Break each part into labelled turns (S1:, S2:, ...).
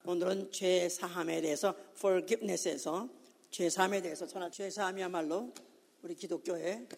S1: 오늘은 죄 사함에 대해서 forgiveness에서 죄 사함에 대해서 전할 죄 사함이야말로 우리 기독교의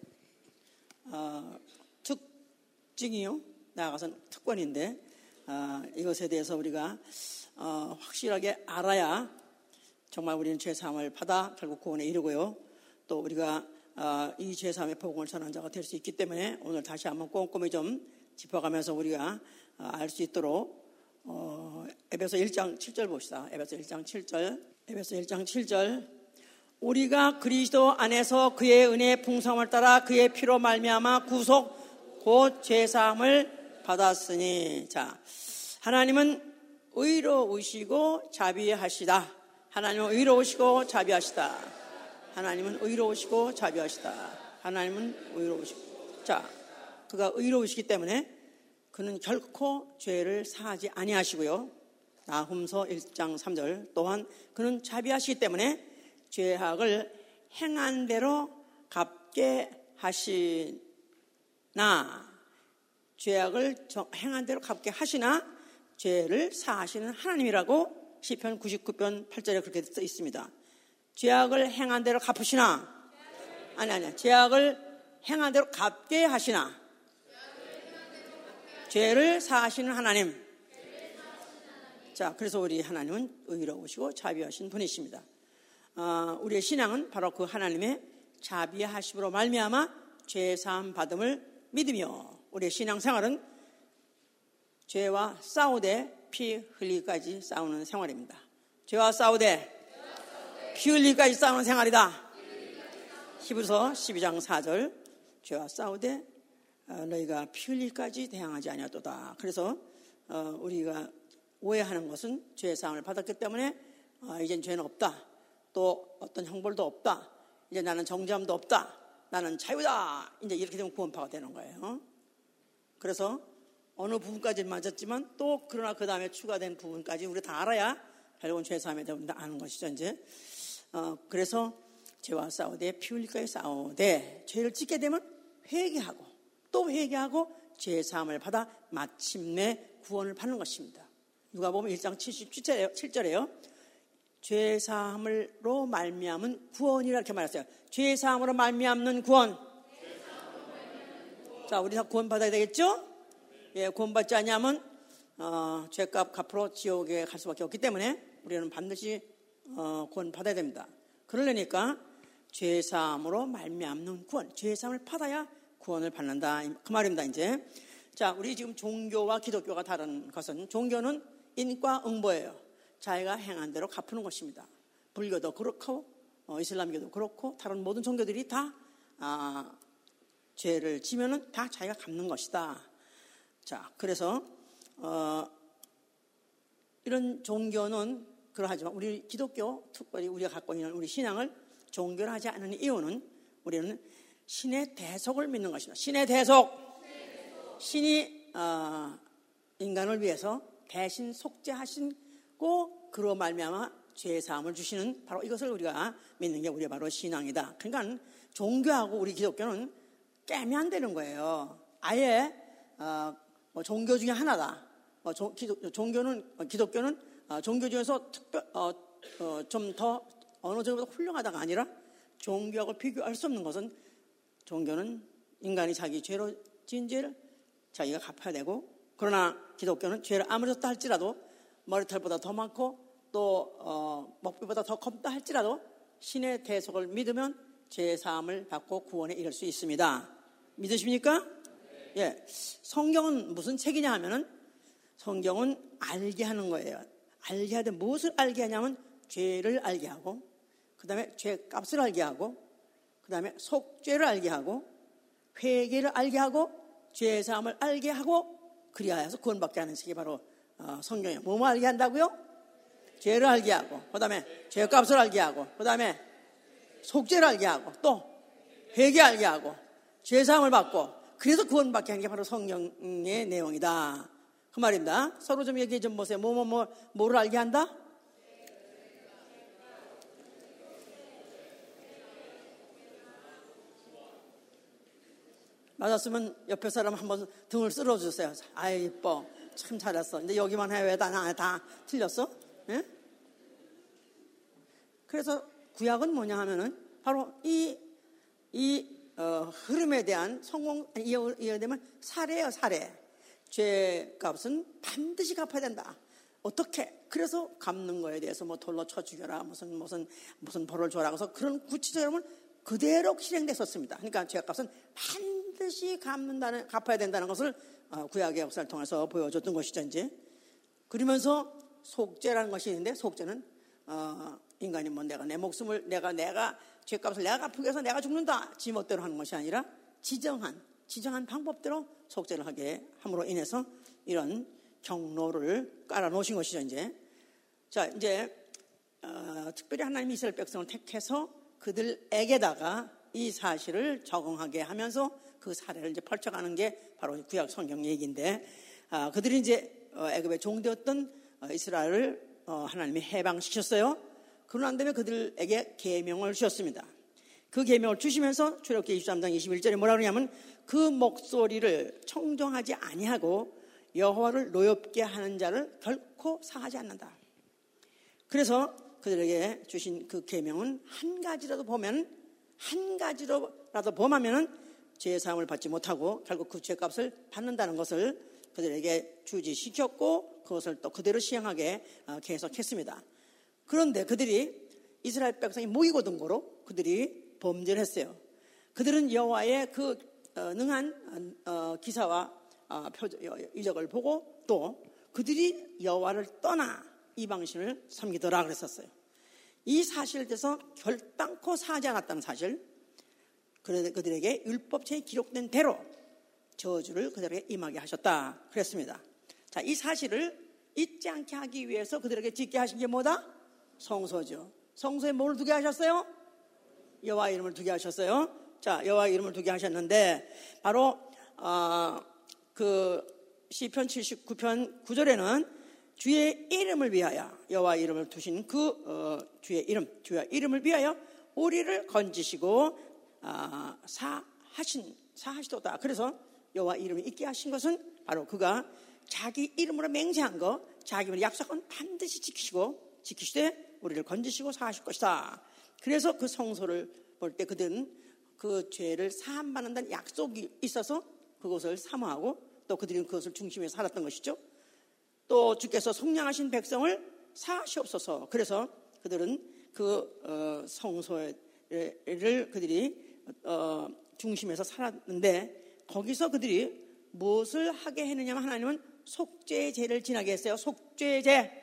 S1: 특징이요, 나아가서는 특권인데 이것에 대해서 우리가 확실하게 알아야 정말 우리는 죄 사함을 받아 결국 구원에 이르고요, 또 우리가 이 죄 사함의 복음을 전한 자가 될 수 있기 때문에 오늘 다시 한번 꼼꼼히 좀 짚어가면서 우리가 알 수 있도록 에베소 1장 7절 봅시다. 에베소 1장 7절. 우리가 그리스도 안에서 그의 은혜의 풍성함을 따라 그의 피로 말미암아 구속 곧 죄사함을 받았으니. 자, 하나님은 의로우시고 자비하시다. 하나님은 의로우시고 자비하시다. 하나님은 의로우시고 자비하시다. 하나님은 의로우시고. 자, 그가 의로우시기 때문에 그는 결코 죄를 사하지 아니하시고요. 나훔서 1장 3절. 또한 그는 자비하시기 때문에 죄악을 행한 대로 갚게 하시나, 죄악을 행한 대로 갚게 하시나 죄를 사하시는 하나님이라고 시편 99편 8절에 그렇게 써 있습니다. 죄악을 행한 대로 갚으시나, 아니 죄악을 행한 대로 갚게 하시나, 죄를 사하시는 하나님. 자, 그래서 우리 하나님은 의로우시고 자비하신 분이십니다. 우리의 신앙은 바로 그 하나님의 자비하심으로 말미암아 죄 사함 받음을 믿으며, 우리의 신앙생활은 죄와 싸우되 피 흘리기까지 싸우는 생활입니다. 죄와 싸우되 피 흘리기까지 싸우는 생활이다. 히브리서 12장 4절. 죄와 싸우되 너희가 피 흘리기까지 대항하지 아니하도다. 그래서 우리가 오해하는 것은 죄 사함을 받았기 때문에 이젠 죄는 없다, 또 어떤 형벌도 없다, 이제 나는 정죄함도 없다, 나는 자유다, 이제 이렇게 되면 구원파가 되는 거예요. 그래서 어느 부분까지는 맞았지만 또 그러나 그 다음에 추가된 부분까지 우리 다 알아야 결국은 죄 사함에 대해 아는 것이죠. 이제 그래서 죄와 싸우되 피 흘리기까지 싸우되, 죄를 짓게 되면 회개하고 또 회개하고 죄 사함을 받아 마침내 구원을 받는 것입니다. 누가복음 1장 7절에요. 죄 사함으로 말미암은 구원이라 이렇게 말했어요. 죄 사함으로 말미암는 구원. 자, 우리 다 구원 받아야 되겠죠? 예, 구원 받지 않으면 죄값 갚으러 지옥에 갈 수밖에 없기 때문에 우리는 반드시 구원 받아야 됩니다. 그러려니까 죄 사함으로 말미암는 구원, 죄 사함을 받아야 구원을 받는다, 그 말입니다. 이제 자, 우리 지금 종교와 기독교가 다른 것은, 종교는 인과 응보예요. 자기가 행한 대로 갚는 것입니다. 불교도 그렇고 이슬람교도 그렇고 다른 모든 종교들이 다 죄를 지면은 다 자기가 갚는 것이다. 자, 그래서 이런 종교는 그러하지만 우리 기독교, 특별히 우리가 갖고 있는 우리 신앙을 종교를 하지 않는 이유는 우리는 신의 대속을 믿는 것입니다. 신의 대속. 신이 인간을 위해서 대신 속죄하시고 그로 말미암아 죄 사함을 주시는 바로 이것을 우리가 믿는 게 우리의 바로 신앙이다. 그러니까 종교하고 우리 기독교는 깨면 안 되는 거예요. 아예 종교 중에 하나다. 기독교는 종교 중에서 좀 더 어느 정도보다 훌륭하다가 아니라, 종교하고 비교할 수 없는 것은 종교는 인간이 자기 죄로 지은 죄를 자기가 갚아야 되고, 그러나 기독교는 죄를 아무리 졌다 할지라도 머리털보다 더 많고 또 먹비보다 더 컸다 할지라도 신의 대속을 믿으면 죄 사함을 받고 구원에 이를 수 있습니다. 믿으십니까? 예. 성경은 무슨 책이냐 하면은, 성경은 알게 하는 거예요. 알게 하되 무엇을 알게 하냐면 죄를 알게 하고, 그 다음에 죄값을 알게 하고, 그 다음에 속죄를 알게 하고, 회개를 알게 하고, 죄 사함을 알게 하고, 그리하여서 구원받게 하는 책이 바로 성경이에요. 뭐뭐 알게 한다고요? 죄를 알게 하고, 그 다음에 죄값을 알게 하고, 그 다음에 속죄를 알게 하고, 또 회개 알게 하고, 죄 사함을 받고, 그래서 구원받게 하는 게 바로 성경의 내용이다, 그 말입니다. 서로 좀 얘기해 좀 보세요. 뭐를 알게 한다? 맞았으면 옆에 사람 한번 등을 쓸어주세요. 아이, 이뻐. 참 잘했어. 근데 여기만 해. 왜 다 틀렸어? 예? 그래서 구약은 뭐냐 하면은 바로 이 흐름에 대한 이해되면 사례예요, 사례. 죄값은 반드시 갚아야 된다. 어떻게? 그래서 갚는 거에 대해서 뭐 돌로 쳐 죽여라, 무슨 벌을 줘라. 그래서 그런 구체적으로 그대로 실행됐었습니다. 그러니까 죄값은 반드시 갚아야 된다는 것을 구약의 역사를 통해서 보여줬던 것이죠, 이제. 그러면서 속죄라는 것이 있는데, 속죄는 인간이 뭐 내가 내 목숨을 내가 죄값을 내가 갚기 위해서 내가 죽는다, 지 멋대로 하는 것이 아니라 지정한 방법대로 속죄를 하게 함으로 인해서 이런 경로를 깔아놓으신 것이죠, 이제. 자, 이제 특별히 하나님이 이스라엘 백성을 택해서 그들에게다가 이 사실을 적응하게 하면서 그 사례를 이제 펼쳐가는 게 바로 구약 성경 얘기인데, 그들이 이제 애굽의 종되었던 이스라엘을 하나님이 해방시켰어요. 그러고 난 다음에 그들에게 계명을 주셨습니다. 그 계명을 주시면서 출애굽기 23장 21절에 뭐라 그러냐면, 그 목소리를 청정하지 아니하고 여호와를 노엽게 하는 자를 결코 사하지 않는다. 그래서 그들에게 주신 그 계명은 한 가지라도 범하면은 죄의 사함을 받지 못하고 결국 그 죄값을 받는다는 것을 그들에게 주지시켰고, 그것을 또 그대로 시행하게 계속했습니다. 그런데 그들이 이스라엘 백성이 모이고 든 거로 그들이 범죄를 했어요. 그들은 여호와의 그 능한 기사와 이적을 보고 또 그들이 여호와를 떠나 이방신을 섬기더라 그랬었어요. 이 사실에 대해서 결단코 사하지 않았다는 사실, 그들에게 율법책에 기록된 대로 저주를 그들에게 임하게 하셨다 그랬습니다. 자, 이 사실을 잊지 않게 하기 위해서 그들에게 짓게 하신 게 뭐다? 성소죠. 성소에 뭘 두게 하셨어요? 여호와 이름을 두게 하셨어요. 자, 여호와 이름을 두게 하셨는데, 바로 그 시편 79편 9절에는 주의 이름을 위하여, 여호와 이름을 두신 주의 이름을 위하여 우리를 건지시고 사하시도다. 그래서 여호와 이름을 잊게 하신 것은 바로 그가 자기 이름으로 맹세한 거, 자기 이름으로 약속은 반드시 지키시되 우리를 건지시고 사하실 것이다. 그래서 그 성소를 볼 때 그들은 그 죄를 사함받는다는 약속이 있어서 그것을 사모하고 또 그들은 그것을 중심에 살았던 것이죠. 또 주께서 속량하신 백성을 사하시옵소서. 그래서 그들은 그 성소를 그들이 중심에서 살았는데, 거기서 그들이 무엇을 하게 했느냐면, 하나님은 속죄의 제를 지나게 했어요. 속죄의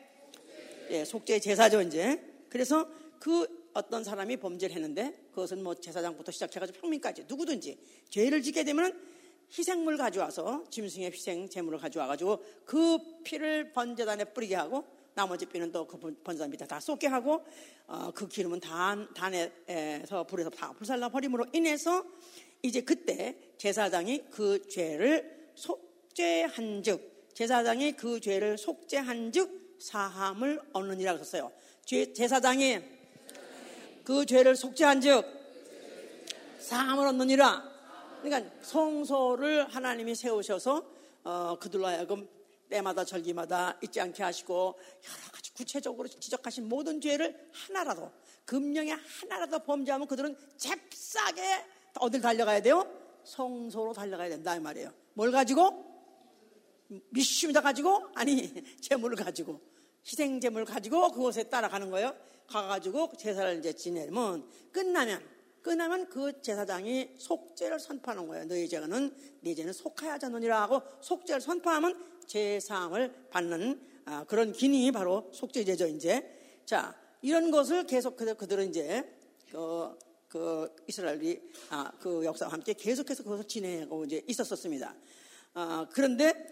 S1: 제사죠, 이제. 그래서 그 어떤 사람이 범죄를 했는데, 그것은 뭐 제사장부터 시작해가지고 평민까지 누구든지 죄를 짓게 되면 희생물 가져와서, 짐승의 희생 제물을 가져와가지고 그 피를 번제단에 뿌리게 하고, 나머지 피는 또 그 번제단 밑에 다 쏟게 하고, 그 기름은 단에서 불에서 다 불살라 버림으로 인해서 이제 그때 제사장이 그 죄를 속죄한즉, 제사장이 그 죄를 속죄한즉 사함을 얻느니라 그랬어요. 제사장이 그 죄를 속죄한즉 사함을 얻느니라. 그러니까 성소를 하나님이 세우셔서 그들로 하여금 때마다 절기마다 잊지 않게 하시고 여러 가지 구체적으로 지적하신 모든 죄를 하나라도, 금령에 하나라도 범죄하면 그들은 잽싸게 어딜 달려가야 돼요? 성소로 달려가야 된다 이 말이에요. 뭘 가지고? 미슈미다 가지고? 아니, 제물을 가지고, 희생 제물을 가지고 그곳에 따라가는 거예요. 가가지고 제사를 이제 지내면 끝나면 그 제사장이 속죄를 선포하는 거예요. 너희 죄는 네 죄는 속하여 하지 않느니라 하고 속죄를 선포하면 제사함을 받는 그런 기능이 바로 속죄제죠, 이제. 자, 이런 것을 계속 그들은 이제 그 이스라엘이 그 역사와 함께 계속해서 그것을 진행하고 이제 있었습니다. 그런데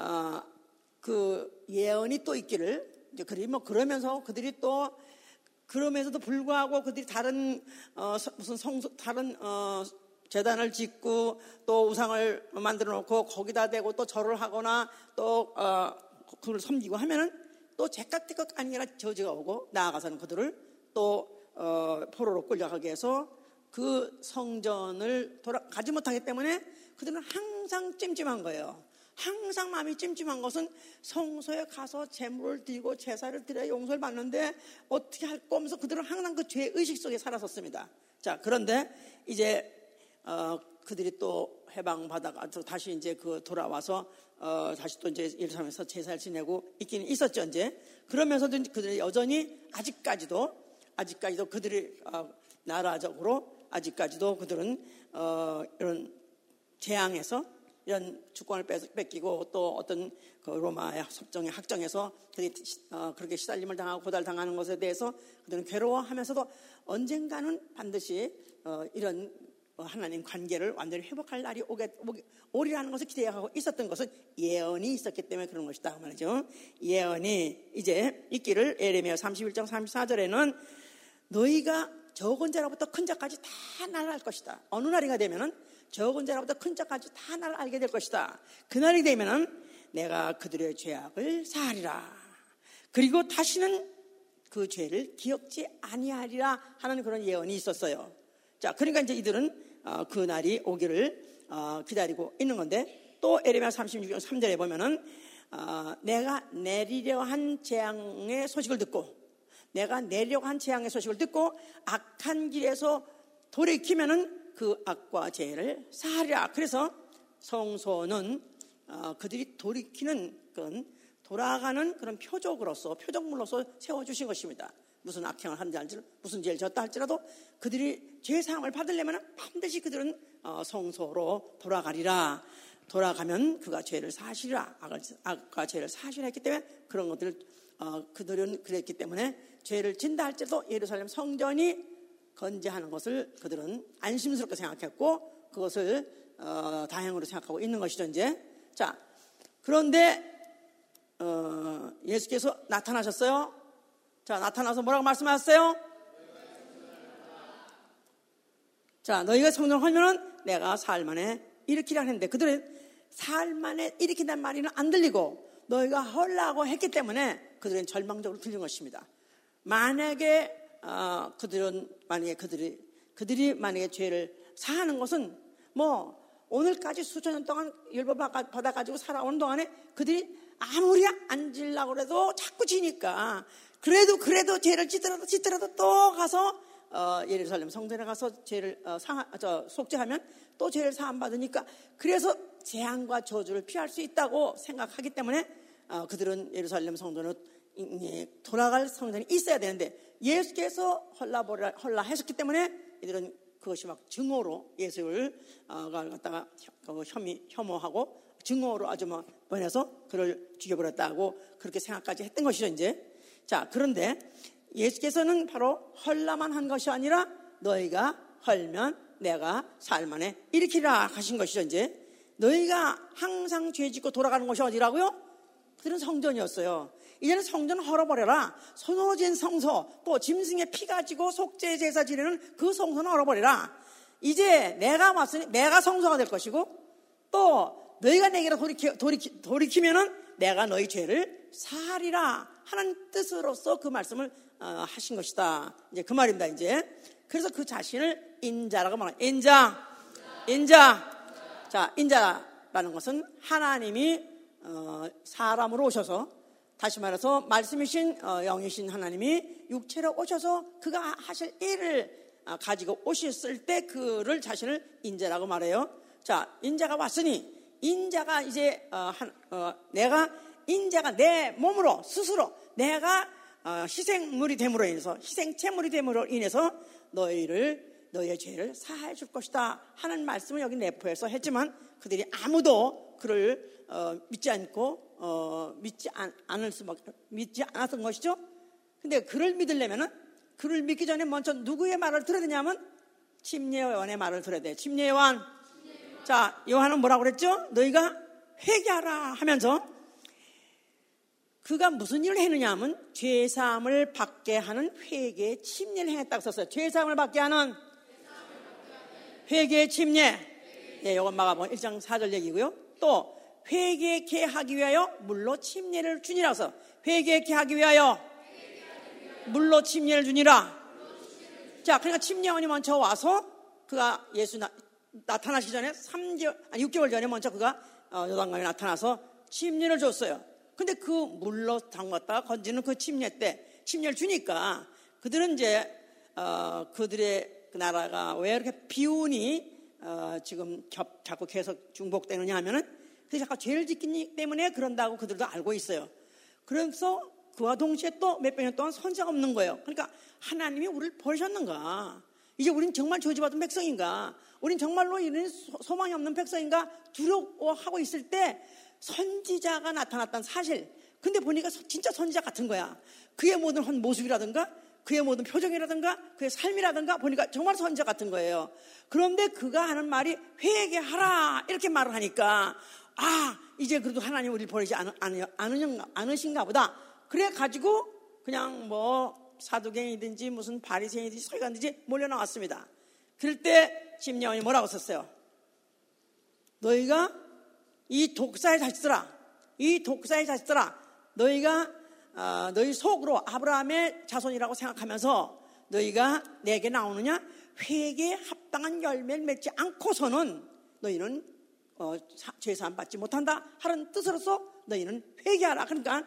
S1: 그 예언이 또 있기를, 이제 그러면서 그들이 또 그럼에서도 불구하고 그들이 다른 제단을 짓고 또 우상을 만들어 놓고 거기다 대고 또 절을 하거나 또 그걸 섬기고 하면은 또 제깍대깍 아니라 저주가 오고, 나아가서는 그들을 또 포로로 끌려가게 해서 그 성전을 가지 못하기 때문에 그들은 항상 찜찜한 거예요. 항상 마음이 찜찜한 것은 성소에 가서 제물을 드리고 제사를 드려야 용서를 받는데 어떻게 할 거면서 그들은 항상 그 죄의식 속에 살았었습니다. 자, 그런데 이제 그들이 또 해방받아가 다시 이제 돌아와서 다시 또 이제 예루살렘에서 제사를 지내고 있기는 있었죠. 이제 그러면서도 그들이 여전히 아직까지도 그들이 나라적으로 아직까지도 그들은 이런 재앙에서 이런 주권을 뺏기고 또 어떤 그 로마의 섭정의 학정에서 그들이 그렇게 시달림을 당하고 고달당하는 것에 대해서 그들은 괴로워하면서도 언젠가는 반드시 이런 하나님 관계를 완전히 회복할 날이 오리라는 것을 기대하고 있었던 것은 예언이 있었기 때문에 그런 것이다 말이죠. 예언이 이제 있기를 예레미야 31장 34절에는 너희가 적은 자로부터 큰 자까지 다 나를 알 것이다. 어느 날이가 되면은 적은 자로부터 큰 자까지 다 나를 알게 될 것이다. 그날이 되면은 내가 그들의 죄악을 사하리라. 그리고 다시는 그 죄를 기억지 아니하리라 하는 그런 예언이 있었어요. 자, 그러니까 이제 이들은 그 날이 오기를 기다리고 있는 건데 또 에레미야 36장 3절에 보면은 내가 내리려 한 재앙의 소식을 듣고 내가 내려고 한 재앙의 소식을 듣고 악한 길에서 돌이키면은 그 악과 죄를 사하리라. 그래서 성소는 그들이 돌이키는 그런 돌아가는 그런 표적물로서 세워주신 것입니다. 무슨 악행을 한지 할지라도 무슨 죄를 졌다 할지라도 그들이 죄사함을 받으려면 반드시 그들은 성소로 돌아가리라. 돌아가면 그가 죄를 사하시리라. 악과 죄를 사하시리라 했기 때문에 그런 것들을 그들은 그랬기 때문에 죄를 진다 할지라도 예루살렘 성전이 건재하는 것을 그들은 안심스럽게 생각했고 그것을 다행으로 생각하고 있는 것이죠. 이제 자, 그런데 예수께서 나타나셨어요. 자, 나타나서 뭐라고 말씀하셨어요? 자, 너희가 성전하면은 내가 사흘 만에 일으키라 했는데 그들은 사흘 만에 일으킨다는 말이는 안 들리고 너희가 헐라고 했기 때문에 그들은 절망적으로 들린 것입니다. 만약에 그들이 만약에 죄를 사하는 것은 뭐 오늘까지 수천 년 동안 율법 받아가지고 살아오는 동안에 그들이 아무리 안 지려고 해도 자꾸 지니까 그래도 죄를 짓더라도 또 가서 예루살렘 성전에 가서 죄를 속죄하면 또 죄를 사함 받으니까 그래서 재앙과 저주를 피할 수 있다고 생각하기 때문에 그들은 예루살렘 성전으로 돌아갈 성전이 있어야 되는데 예수께서 헐라 하셨기 때문에 이들은 그것이 막 증오로 예수를 갖다가 혐오하고 증오로 아주 막 번해서 그를 죽여버렸다고 그렇게 생각까지 했던 것이죠. 이제 자, 그런데 예수께서는 바로 헐라만 한 것이 아니라 너희가 헐면 내가 사흘 만에 일으키라 하신 것이죠. 이제 너희가 항상 죄 짓고 돌아가는 것이 어디라고요? 그들은 성전이었어요. 이제는 성전 헐어버려라. 손으로 지은 성소, 또 짐승의 피 가지고 속죄 제사 지내는 그 성소는 헐어버려라. 이제 내가 왔으니 내가 성소가 될 것이고 또 너희가 내게로 돌이키면은 내가 너희 죄를 사하리라 하는 뜻으로서 그 말씀을 하신 것이다. 이제 그 말입니다. 이제 그래서 그 자신을 인자라고 말합니다. 인자. 자, 인자라는 것은 하나님이 사람으로 오셔서 다시 말해서 말씀이신 영이신 하나님이 육체로 오셔서 그가 하실 일을 가지고 오셨을 때 그를 자신을 인자라고 말해요. 자, 인자가 왔으니 인자가 이제 인자가 내 몸으로 스스로 내가 희생물이 됨으로 인해서 희생체물이 됨으로 인해서 너희의 죄를 사하여 줄 것이다 하는 말씀을 여기 내포해서 했지만 그들이 아무도 그를 믿지 않았던 것이죠. 근데 그를 믿으려면은 그를 믿기 전에 먼저 누구의 말을 들어야 되냐면 침례요한의 말을 들어야 돼. 침례요한. 자, 요한은 뭐라고 그랬죠? 너희가 회개하라 하면서 그가 무슨 일을 했느냐 하면 죄사함을 받게 하는 회개의 침례를 행했다고 썼어요. 죄사함을 받게 하는 회개의 침례. 예, 이건 마가복음 1장 4절 얘기고요. 또 회개케 하기 위하여 물로 침례를 주니라서 회개케 하기 위하여 물로 침례를 주니라. 자, 그러니까 침례원이 먼저 와서 그가 예수 나타나시기 전에 6개월 전에 먼저 그가 요단강에 나타나서 침례를 줬어요. 근데 그 물로 담갔다가 건지는 그 침례를 주니까 그들은 이제 그들의 그 나라가 왜 이렇게 비운이 지금 자꾸 계속 중복되느냐 하면은 그게 자꾸 죄를 짓기 때문에 그런다고 그들도 알고 있어요. 그래서 그와 동시에 또 몇백 년 동안 선지자가 없는 거예요. 그러니까 하나님이 우리를 버리셨는가? 이제 우린 정말 저주받은 백성인가? 우린 정말로 이런 소망이 없는 백성인가? 두려워하고 있을 때 선지자가 나타났다는 사실. 근데 보니까 진짜 선지자 같은 거야. 그의 모든 모습이라든가 그의 모든 표정이라든가 그의 삶이라든가 보니까 정말 선지자 같은 거예요. 그런데 그가 하는 말이 회개하라 이렇게 말을 하니까 이제 그래도 하나님 우리를 버리지 않으신가 보다. 그래 가지고 그냥 뭐 사두개인이든지 무슨 바리새인이든지 서기관이든지 몰려 나왔습니다. 그럴 때 심령이 뭐라고 썼어요? 너희가 이 독사의 자식들아, 너희가 너희 속으로 아브라함의 자손이라고 생각하면서 너희가 내게 나오느냐? 회개에 합당한 열매를 맺지 않고서는 너희는 죄사함 받지 못한다 하는 뜻으로서 너희는 회개하라. 그러니까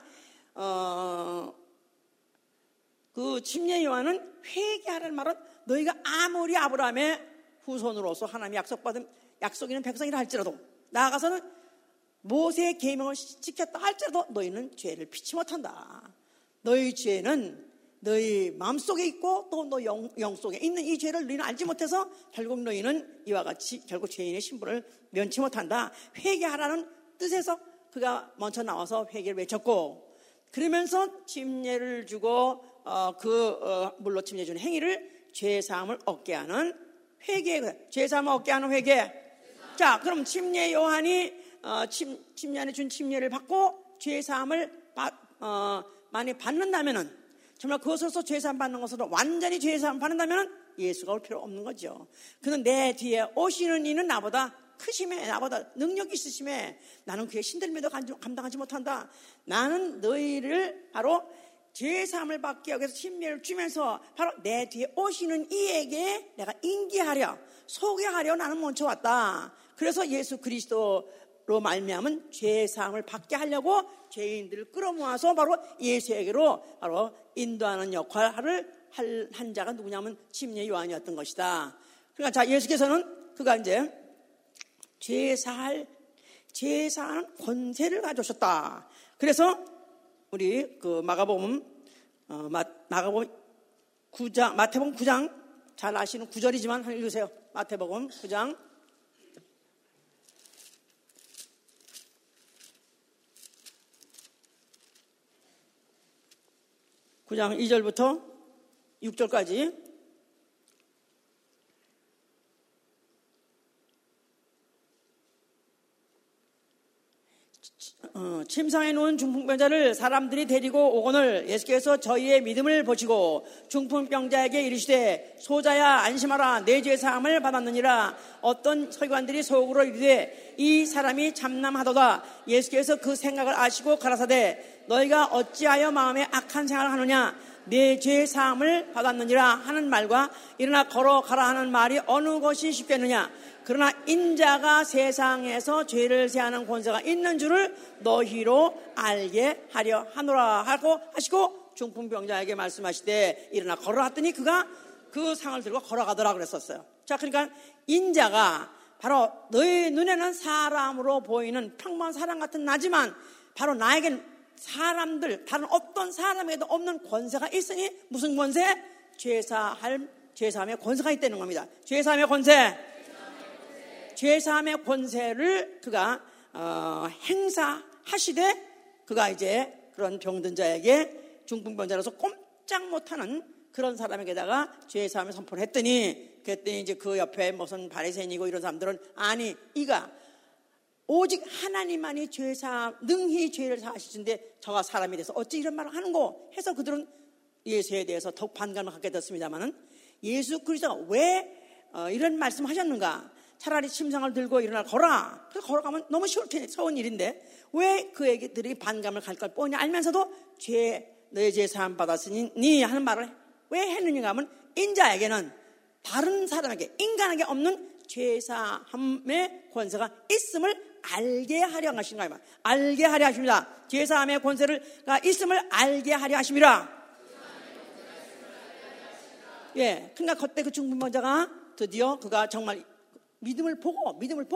S1: 그 침례 요한은 회개하라는 말은 너희가 아무리 아브라함의 후손으로서 하나님이 약속 있는 백성이라 할지라도 나아가서는 모세의 계명을 지켰다 할지라도 너희는 죄를 피치 못한다. 너희 죄는 너희 마음속에 있고 또 너희 영 속에 있는 이 죄를 너희는 알지 못해서 결국 너희는 이와 같이 결국 죄인의 신분을 면치 못한다. 회개하라는 뜻에서 그가 먼저 나와서 회개를 외쳤고, 그러면서 침례를 주고 물로 침례 주는 행위를 죄사함을 얻게 하는 회개, 죄사함을 얻게 하는 회개. 자, 그럼 침례 요한이 침례 준 침례를 받고 죄사함을 많이 받는다면은, 정말 그것으로서 죄사함 받는 것으로 완전히 죄사함 받는다면은 예수가 올 필요 없는 거죠. 그는 내 뒤에 오시는 이는 나보다 크심에, 나보다 능력이 있으심에 나는 그의 신들매도 감당하지 못한다. 나는 너희를 바로 죄사함을 받기 위해서 침례를 주면서 바로 내 뒤에 오시는 이에게 내가 인계하려, 소개하려 나는 먼저 왔다. 그래서 예수 그리스도로 말미암은 죄사함을 받게 하려고 죄인들을 끌어모아서 바로 예수에게로 바로 인도하는 역할을 한 자가 누구냐면 침례 요한이었던 것이다. 그러니까 자, 예수께서는 그가 이제 죄사하는 권세를 가져오셨다. 그래서 우리 그 마태복음 9장 잘 아시는 9절이지만 한번 읽으세요. 마태복음 9장 2절부터 6절까지. 침상에 누운 중풍병자를 사람들이 데리고 오거늘 예수께서 저희의 믿음을 보시고 중풍병자에게 이르시되 소자야 안심하라 내 죄 사함을 받았느니라. 어떤 서기관들이 속으로 이르되 이 사람이 참남하도다. 예수께서 그 생각을 아시고 가라사대 너희가 어찌하여 마음에 악한 생각을 하느냐. 내 죄 사함을 받았느니라 하는 말과 일어나 걸어가라 하는 말이 어느 것이 쉽겠느냐. 그러나 인자가 세상에서 죄를 제하는 권세가 있는 줄을 너희로 알게 하려 하노라 하고 하시고 중풍병자에게 말씀하시되 일어나 걸어라 했더니 그가 그 상을 들고 걸어가더라 그랬었어요. 자, 그러니까 인자가 바로 너희 눈에는 사람으로 보이는 평범한 사람 같은 나지만 바로 나에겐 사람들 다른 어떤 사람에게도 없는 권세가 있으니 무슨 권세? 죄사함의 권세가 있다는 겁니다. 죄사함의 권세. 죄사함의 권세를 그가 행사하시되 그가 이제 그런 병든 자에게 중풍병자로서 꼼짝 못하는 그런 사람에게다가 죄사함을 선포를 했더니 그랬더니 이제 그 옆에 무슨 바리새인이고 이런 사람들은 아니 이가 오직 하나님만이 능히 죄를 사하시는데 저가 사람이 돼서 어찌 이런 말을 하는고 해서 그들은 예수에 대해서 더욱 반감을 갖게 됐습니다만은 예수 그리스도가 왜 이런 말씀을 하셨는가? 차라리 침상을 들고 일어나 걸어라. 그래서 걸어가면 너무 쉬운 일인데 왜 그들이 반감을 갈 걸 뻔히 알면서도 너의 죄 사함 받았으니 하는 말을 왜 했느냐 하면 인자에게는 다른 사람에게 인간에게 없는 죄사함의 권세가 있음을 알게 하려 하시는 거예요. 알게 하려 하십니다. 제사함의 권세가 있음을 알게 하려 하심이라. 예, 그러니까 그때 그 중풍병자가 드디어 그가 정말 믿음을 보고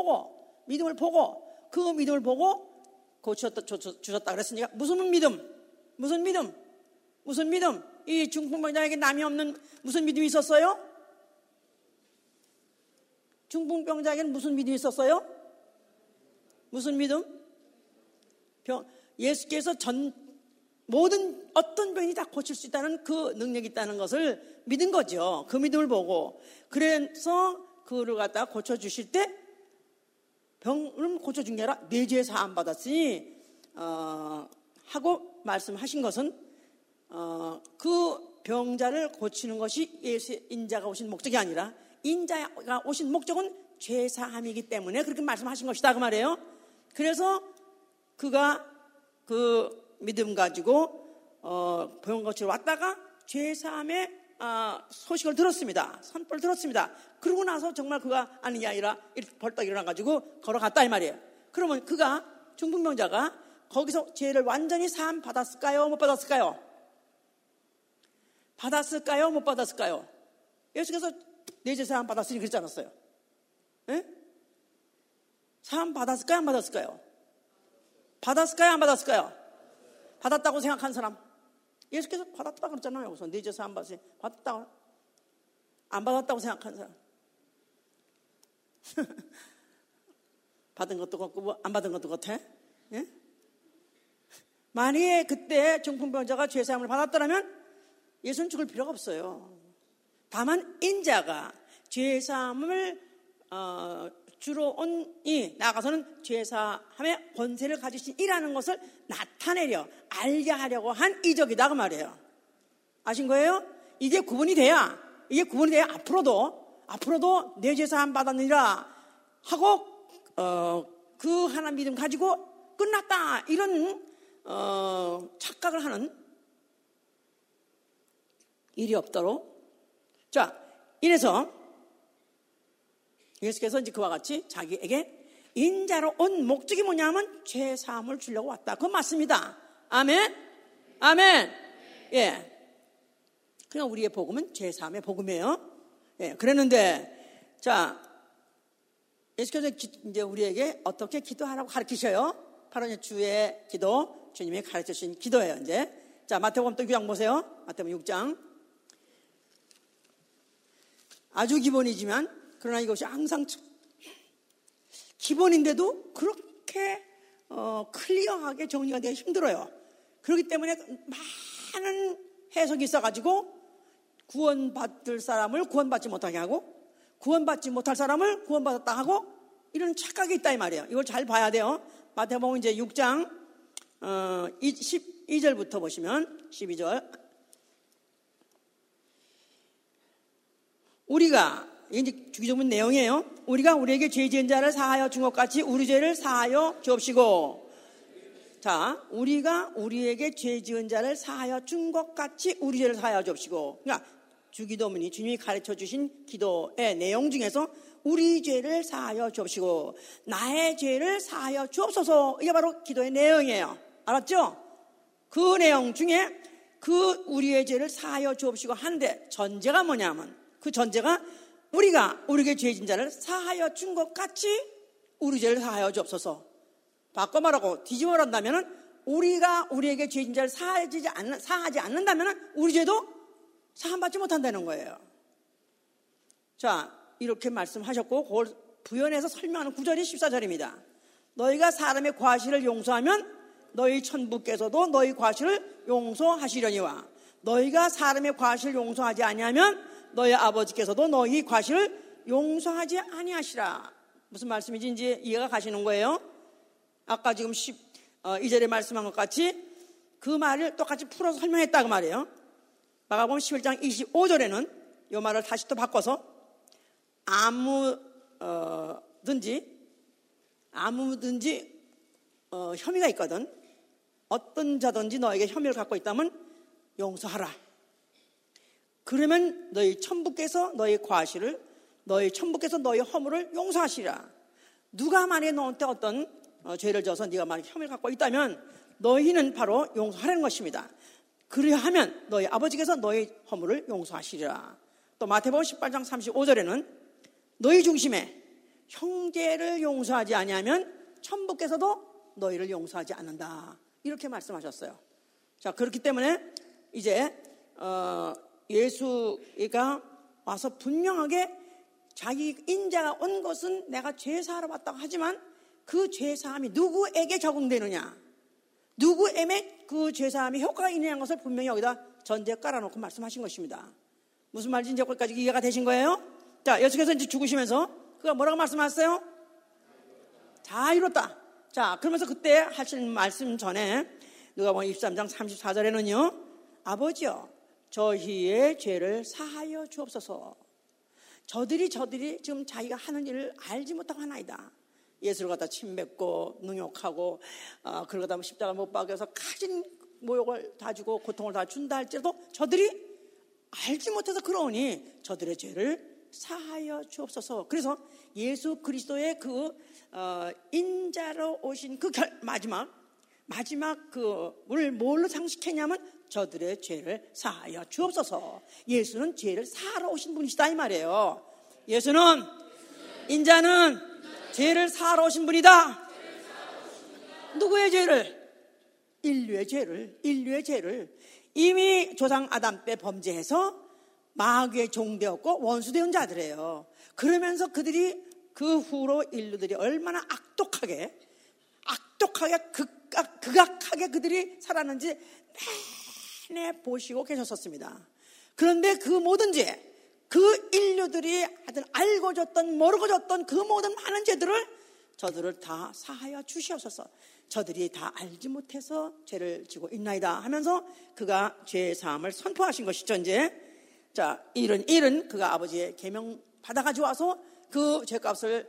S1: 고쳐주셨다 그랬으니까 무슨 믿음? 이 중풍병자에게 남이 없는 무슨 믿음이 있었어요? 중풍병자에게는 무슨 믿음이 있었어요? 무슨 믿음? 예수께서 모든 어떤 병이 다 고칠 수 있다는 그 능력이 있다는 것을 믿은 거죠. 그 믿음을 보고. 그래서 그를 갖다가 고쳐주실 때 병을 고쳐준 게 아니라 내 죄 사함 받았으니 하고 말씀하신 것은 그 병자를 고치는 것이 예수의 인자가 오신 목적이 아니라 인자가 오신 목적은 죄 사함이기 때문에 그렇게 말씀하신 것이다 그 말이에요. 그래서 그가 그 믿음 가지고 병 고치러 왔다가 죄 사함의 소식을 들었습니다. 선포를 들었습니다. 그러고 나서 정말 그가 아는 게 아니라 벌떡 일어나가지고 걸어갔다 이 말이에요. 그러면 그가 중풍병자가 거기서 죄를 완전히 사함 받았을까요? 못 받았을까요? 받았을까요? 못 받았을까요? 예수께서 내 죄 사함 받았으니 그러지 않았어요? 예? 사함 받았을까요? 안 받았을까요? 받았을까요? 안 받았을까요? 받았다고 생각한 사람. 예수께서 받았다 그랬잖아요. 우선 내 죄 사함 받았으니 받았다. 안 받았다고 생각한 사람. 받은 것도 같고 안 받은 것도 같아? 예? 만약에 그때 중풍병자가 죄 사함을 받았더라면 예수는 죽을 필요가 없어요. 다만 인자가 죄 사함을 주로 온이 나가서는 죄 사함의 권세를 가지신 이라는 것을 나타내려 알게 하려고 한 이적이다 그 말이에요. 아신 거예요? 이게 구분이 돼야 앞으로도 내 죄 사함 받았느니라 하고 그 하나 믿음 가지고 끝났다 이런 착각을 하는 일이 없도록. 자, 이래서 예수께서 이제 그와 같이 자기에게 인자로 온 목적이 뭐냐면 죄 사함을 주려고 왔다. 그건 맞습니다. 아멘. 예. 그냥 우리의 복음은 죄 사함의 복음이에요. 예. 그랬는데 자, 예수께서 이제 우리에게 어떻게 기도하라고 가르치셔요? 바로 이제 주의 기도, 주님이 가르쳐 주신 기도예요. 이제 자, 마태복음 또 6장 보세요. 마태복음 6장. 아주 기본이지만 그러나 이것이 항상 기본인데도 그렇게 클리어하게 정리가 되기 힘들어요. 그렇기 때문에 많은 해석이 있어가지고 구원받을 사람을 구원받지 못하게 하고 구원받지 못할 사람을 구원받았다 하고 이런 착각이 있다 이 말이에요. 이걸 잘 봐야 돼요. 마태복음 이제 6장 12절부터 보시면 12절. 우리가 이제 주기도문 내용이에요. 우리가 우리에게 죄 지은 자를 사하여 준 것 같이 우리 죄를 사하여 주옵시고. 자, 우리가 우리에게 죄 지은 자를 사하여 준 것 같이 우리 죄를 사하여 주옵시고. 그러니까 주기도문이 주님이 가르쳐 주신 기도의 내용 중에서 우리 죄를 사하여 주옵시고 나의 죄를 사하여 주옵소서. 이게 바로 기도의 내용이에요. 알았죠? 그 내용 중에 그 우리의 죄를 사하여 주옵시고 하는데 전제가 뭐냐면 그 전제가 우리가 우리에게 죄 지은 자를 사하여 준 것 같이 우리 죄를 사하여 주옵소서. 바꿔 말하고 뒤집어 말한다면 우리가 우리에게 죄 지은 자를 사하지 않는다면 우리 죄도 사함받지 못한다는 거예요. 자, 이렇게 말씀하셨고 그걸 부연해서 설명하는 구절이 14절입니다. 너희가 사람의 과실을 용서하면 너희 천부께서도 너희 과실을 용서하시려니와 너희가 사람의 과실을 용서하지 아니하면 너희 아버지께서도 너희 과실을 용서하지 아니하시라. 무슨 말씀인지 이제 이해가 가시는 거예요. 아까 지금 2절에 말씀한 것 같이 그 말을 똑같이 풀어서 설명했다 그 말이에요. 마가복음 11장 25절에는 이 말을 다시 또 바꿔서 아무든지 혐의가 있거든 어떤 자든지 너에게 혐의를 갖고 있다면 용서하라. 그러면 너희 천부께서 너희 과실을 너희 천부께서 너희 허물을 용서하시라. 누가 만약에 너한테 어떤 죄를 져서 네가 만약에 혐의를 갖고 있다면 너희는 바로 용서하라는 것입니다. 그리하면 너희 아버지께서 너희 허물을 용서하시리라. 또 마태복음 18장 35절에는 너희 중심에 형제를 용서하지 아니하면 천부께서도 너희를 용서하지 않는다. 이렇게 말씀하셨어요. 자, 그렇기 때문에 이제 예수가 와서 분명하게 자기 인자가 온 것은 내가 죄사하러 왔다고 하지만 그 죄사함이 누구에게 적용되느냐, 누구에게 그 죄사함이 효과가 있느냐는 것을 분명히 여기다 전제 깔아놓고 말씀하신 것입니다. 무슨 말인지 이제 거기까지 이해가 되신 거예요? 자, 예수께서 이제 죽으시면서 그가 뭐라고 말씀하셨어요? 다 이뤘다. 자, 그러면서 그때 하신 말씀 전에 누가복음 23장 34절에는요, 아버지여 저희의 죄를 사하여 주옵소서. 저들이 지금 자기가 하는 일을 알지 못하고 하나이다. 예수를 갖다 침뱉고 능욕하고 그러다 십자가 못 박여서 가진 모욕을 다 주고 고통을 다 준다 할지라도 저들이 알지 못해서 그러니 저들의 죄를 사하여 주옵소서. 그래서 예수 그리스도의 그 인자로 오신 그 마지막 그를 뭘로 상식했냐면 저들의 죄를 사하여 주옵소서. 예수는 죄를 사하러 오신 분이시다 이 말이에요. 예수는 인자는 죄를 사하러 오신 분이다. 누구의 죄를? 인류의 죄를 이미 조상 아담 때 범죄해서 마귀의 종되었고 원수되은 자들이에요. 그러면서 그들이 그 후로 인류들이 얼마나 악독하게 극악하게 그들이 살았는지 내내 보시고 계셨었습니다. 그런데 그 모든 죄, 그 인류들이 하여튼 알고 졌던 모르고 졌던 그 모든 많은 죄들을 저들을 다 사하여 주시옵소서. 저들이 다 알지 못해서 죄를 지고 있나이다 하면서 그가 죄의 사함을 선포하신 것이죠. 이제 자, 일은 그가 아버지의 계명 받아가지고 와서 그 죄값을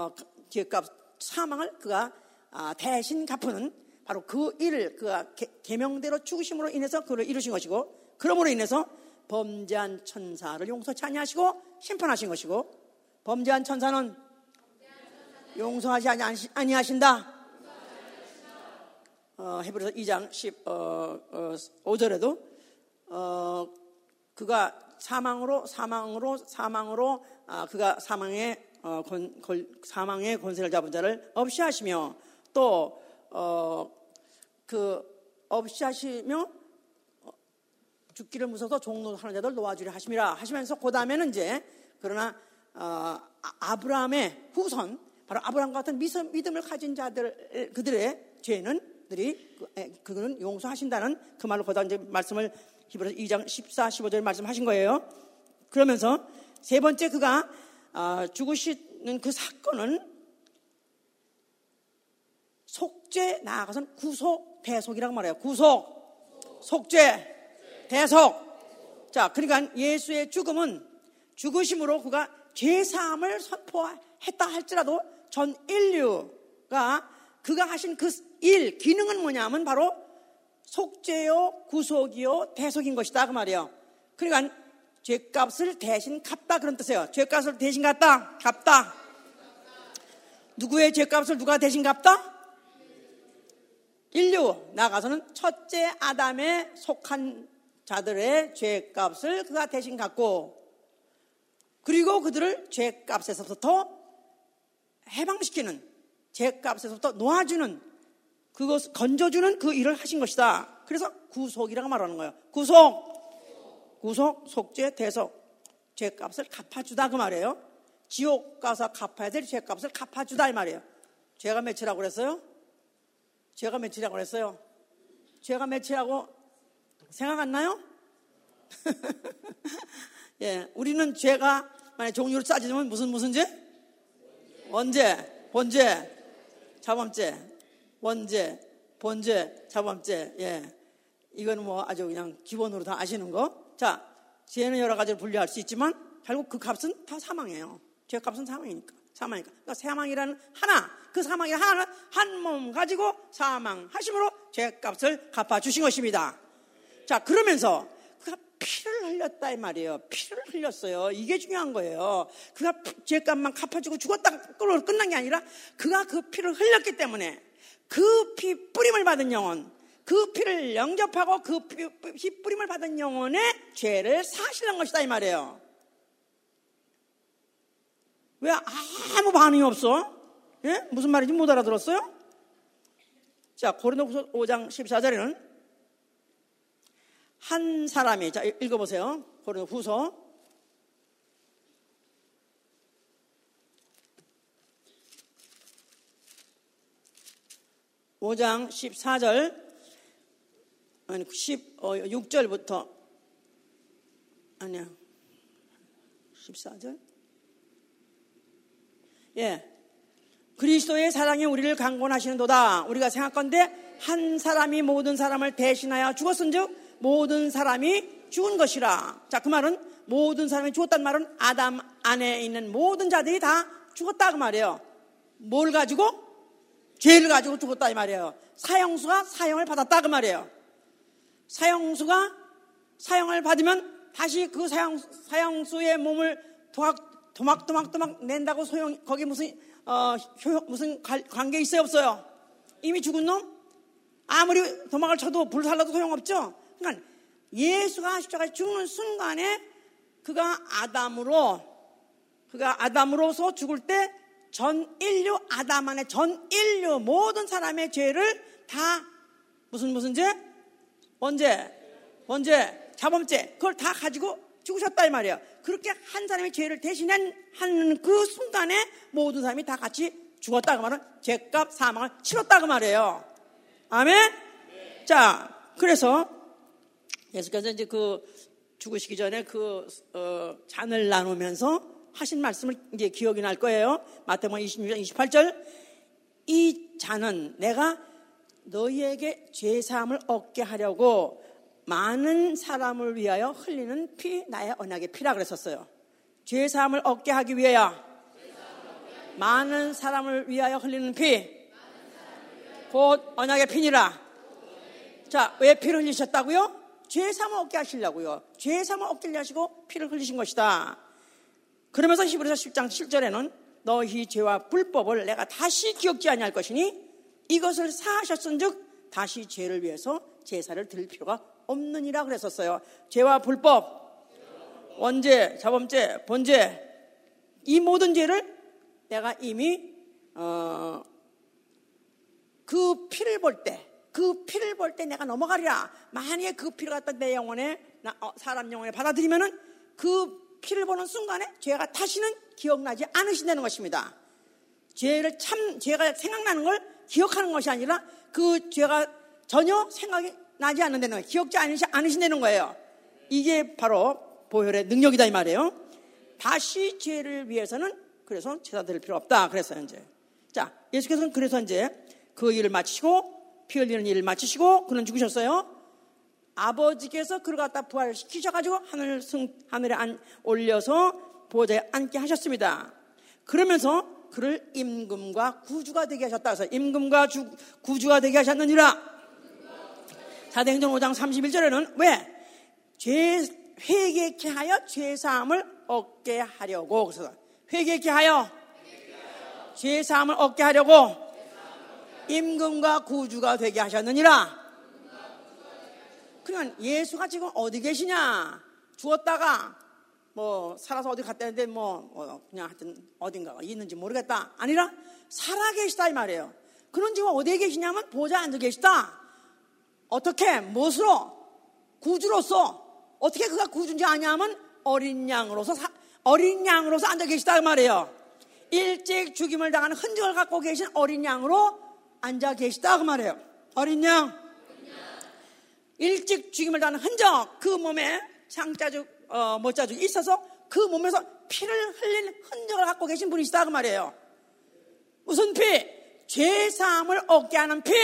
S1: 사망을 그가 대신 갚는 바로 그 일을 그가 계명대로 죽으심으로 인해서 그를 이루신 것이고, 그러므로 인해서 범죄한 천사를 용서치 아니하시고 심판하신 것이고, 범죄한 천사는 용서하지 아니하신다. 히브리서 2장 15절에도 그가 사망으로 그가 사망의 권세를 잡은 자를 없이 하시며 또 없이 하시며 죽기를 무서워서 종노하는 자들 놓아주려 하심이라 하시면서 그 다음에는 이제 그러나 아브라함의 후손, 바로 아브라함과 같은 믿음을 가진 자들, 그들의 죄는 그는 용서하신다는 그 말로 거다 이제 말씀을 히브리서 2장 14, 15절에 말씀하신 거예요. 그러면서 세 번째 그가 죽으시는 그 사건은 속죄, 나아가서는 구속, 대속이라고 말해요. 구속, 속죄, 대속. 자, 그러니까 예수의 죽으심으로 그가 죄사함을 선포했다 할지라도 전 인류가 그가 하신 그 일, 기능은 뭐냐면 바로 속죄요, 구속이요, 대속인 것이다 그 말이에요. 그러니까 죄값을 대신 갚다 그런 뜻이에요. 죄값을 대신 갚다. 누구의 죄값을 누가 대신 갚다? 인류, 나가서는 첫째 아담에 속한 자들의 죄값을 그가 대신 갚고, 그리고 그들을 죄값에서부터 해방시키는, 죄값에서부터 놓아주는, 그것 건져주는 그 일을 하신 것이다. 그래서 구속이라고 말하는 거예요. 구속, 속죄, 대속. 죄값을 갚아주다 그 말이에요. 지옥 가서 갚아야 될 죄값을 갚아주다 이 말이에요. 죄가 며칠이라고 그랬어요? 죄가 며칠이라고 생각 안 나요? 예, 우리는 죄가 만약 종류를 따지면 무슨 죄? 원죄, 본죄, 자범죄, 원죄, 본죄, 자범죄. 예, 이거는 뭐 아주 그냥 기본으로 다 아시는 거. 자, 죄는 여러 가지로 분류할 수 있지만 결국 그 값은 다 사망이에요. 죄값은 사망이니까. 그러니까 사망이라는 그 사망이라는 하나는 한 몸 가지고 사망하심으로 죄값을 갚아주신 것입니다. 자, 그러면서 그가 피를 흘렸다 이 말이에요. 피를 흘렸어요. 이게 중요한 거예요. 그가 죄값만 갚아주고 죽었다 끝난 게 아니라 그가 그 피를 흘렸기 때문에 그 피 뿌림을 받은 영혼, 그 피를 영접하고 그 피 뿌림을 받은 영혼의 죄를 사실한 것이다 이 말이에요. 왜 아무 반응이 없어? 예? 무슨 말인지 못 알아들었어요? 자, 고린도후서 5장 14절에는 한 사람이, 자, 읽어보세요. 고린도후서 5장 14절, 아니 6절부터 아니야 14절. 예, 그리스도의 사랑이 우리를 강권하시는도다. 우리가 생각건대 한 사람이 모든 사람을 대신하여 죽었은즉 모든 사람이 죽은 것이라. 자, 그 말은 모든 사람이 죽었단 말은 아담 안에 있는 모든 자들이 다 죽었다 그 말이에요. 뭘 가지고? 죄를 가지고 죽었다 이 말이에요. 사형수가 사형을 받았다 그 말이에요. 사형수가 사형을 받으면 다시 그 사형수의 몸을 도막도막 낸다고 거기 무슨 관계 있어요 없어요? 이미 죽은 놈 아무리 도막을 쳐도 불살라도 소용없죠. 그러니까 예수가 십자가에 죽는 순간에 그가 아담으로서 죽을 때 전 인류, 아담 안에 전 인류 모든 사람의 죄를 다 무슨 죄? 번제, 자범죄 그걸 다 가지고 죽으셨다 이 말이에요. 그렇게 한 사람의 죄를 대신한 그 순간에 모든 사람이 다 같이 죽었다 그 말은 죄값 사망을 치렀다 그 말이에요. 아멘? 네. 자, 그래서 예수께서 이제 그 죽으시기 전에 잔을 나누면서 하신 말씀을 이제 기억이 날 거예요. 마태복음 26장 28절. 이 잔은 내가 너희에게 죄사함을 얻게 하려고 많은 사람을 위하여 흘리는 피, 나의 언약의 피라 그랬었어요. 죄사함을 얻게 하기 위하여 많은 사람을 위하여 흘리는 피, 곧 언약의 피니라. 자, 왜 피를 흘리셨다고요? 죄사함을 얻게 하시려고요. 죄사함을 얻게 하시고 피를 흘리신 것이다. 그러면서 히브리서 10장 7절에는 너희 죄와 불법을 내가 다시 기억지 아니할 것이니 이것을 사하셨은즉 다시 죄를 위해서 제사를 드릴 필요가 없느니라 그랬었어요. 죄와 불법, 원죄, 자범죄, 번죄 이 모든 죄를 내가 이미 그 피를 볼 때 내가 넘어가리라. 만약에 그 피를 갖다 내 영혼에 사람 영혼에 받아들이면은 그 피를 보는 순간에 죄가 다시는 기억나지 않으신다는 것입니다. 죄가 생각나는 걸 기억하는 것이 아니라 그 죄가 전혀 생각이 나지 않는다는 거예요. 기억지 않으신다는 거예요. 이게 바로 보혈의 능력이다 이 말이에요. 다시 죄를 위해서는 그래서 제사 드릴 필요 없다 그랬어요. 이제 자, 예수께서는 그래서 이제 그 일을 마치시고 피 흘리는 일을 마치시고 그는 죽으셨어요. 아버지께서 그를 갖다 부활시키셔가지고 하늘에 올려서 보좌에 앉게 하셨습니다. 그러면서 그를 임금과 구주가 되게 하셨다. 그래서 임금과 구주가 되게 하셨느니라. 사도행전 5장 31절에는 왜? 회개케 하여 죄사함을 얻게 하려고. 그래서 회개케 하여 죄사함을 얻게 하려고 임금과 구주가 되게 하셨느니라. 그러니까 예수가 지금 어디 계시냐? 죽었다가 살아서 어디 갔다는데 그냥 하여튼 어딘가 있는지 모르겠다. 아니라 살아계시다 이 말이에요. 그는 지금 어디에 계시냐면 보좌에 앉아 계시다. 어떻게? 무엇으로? 구주로서. 어떻게 그가 구주인지 아냐면 어린 양으로서 앉아 계시다 이 말이에요. 일찍 죽임을 당하는 흔적을 갖고 계신 어린 양으로 앉아 계시다 그 말이에요. 어린 양. 일찍 죽임을 당하는 흔적, 그 몸에 상자죽, 못자죽이 있어서 그 몸에서 피를 흘린 흔적을 갖고 계신 분이시다 그 말이에요. 무슨 피? 죄사함을 얻게 하는 피.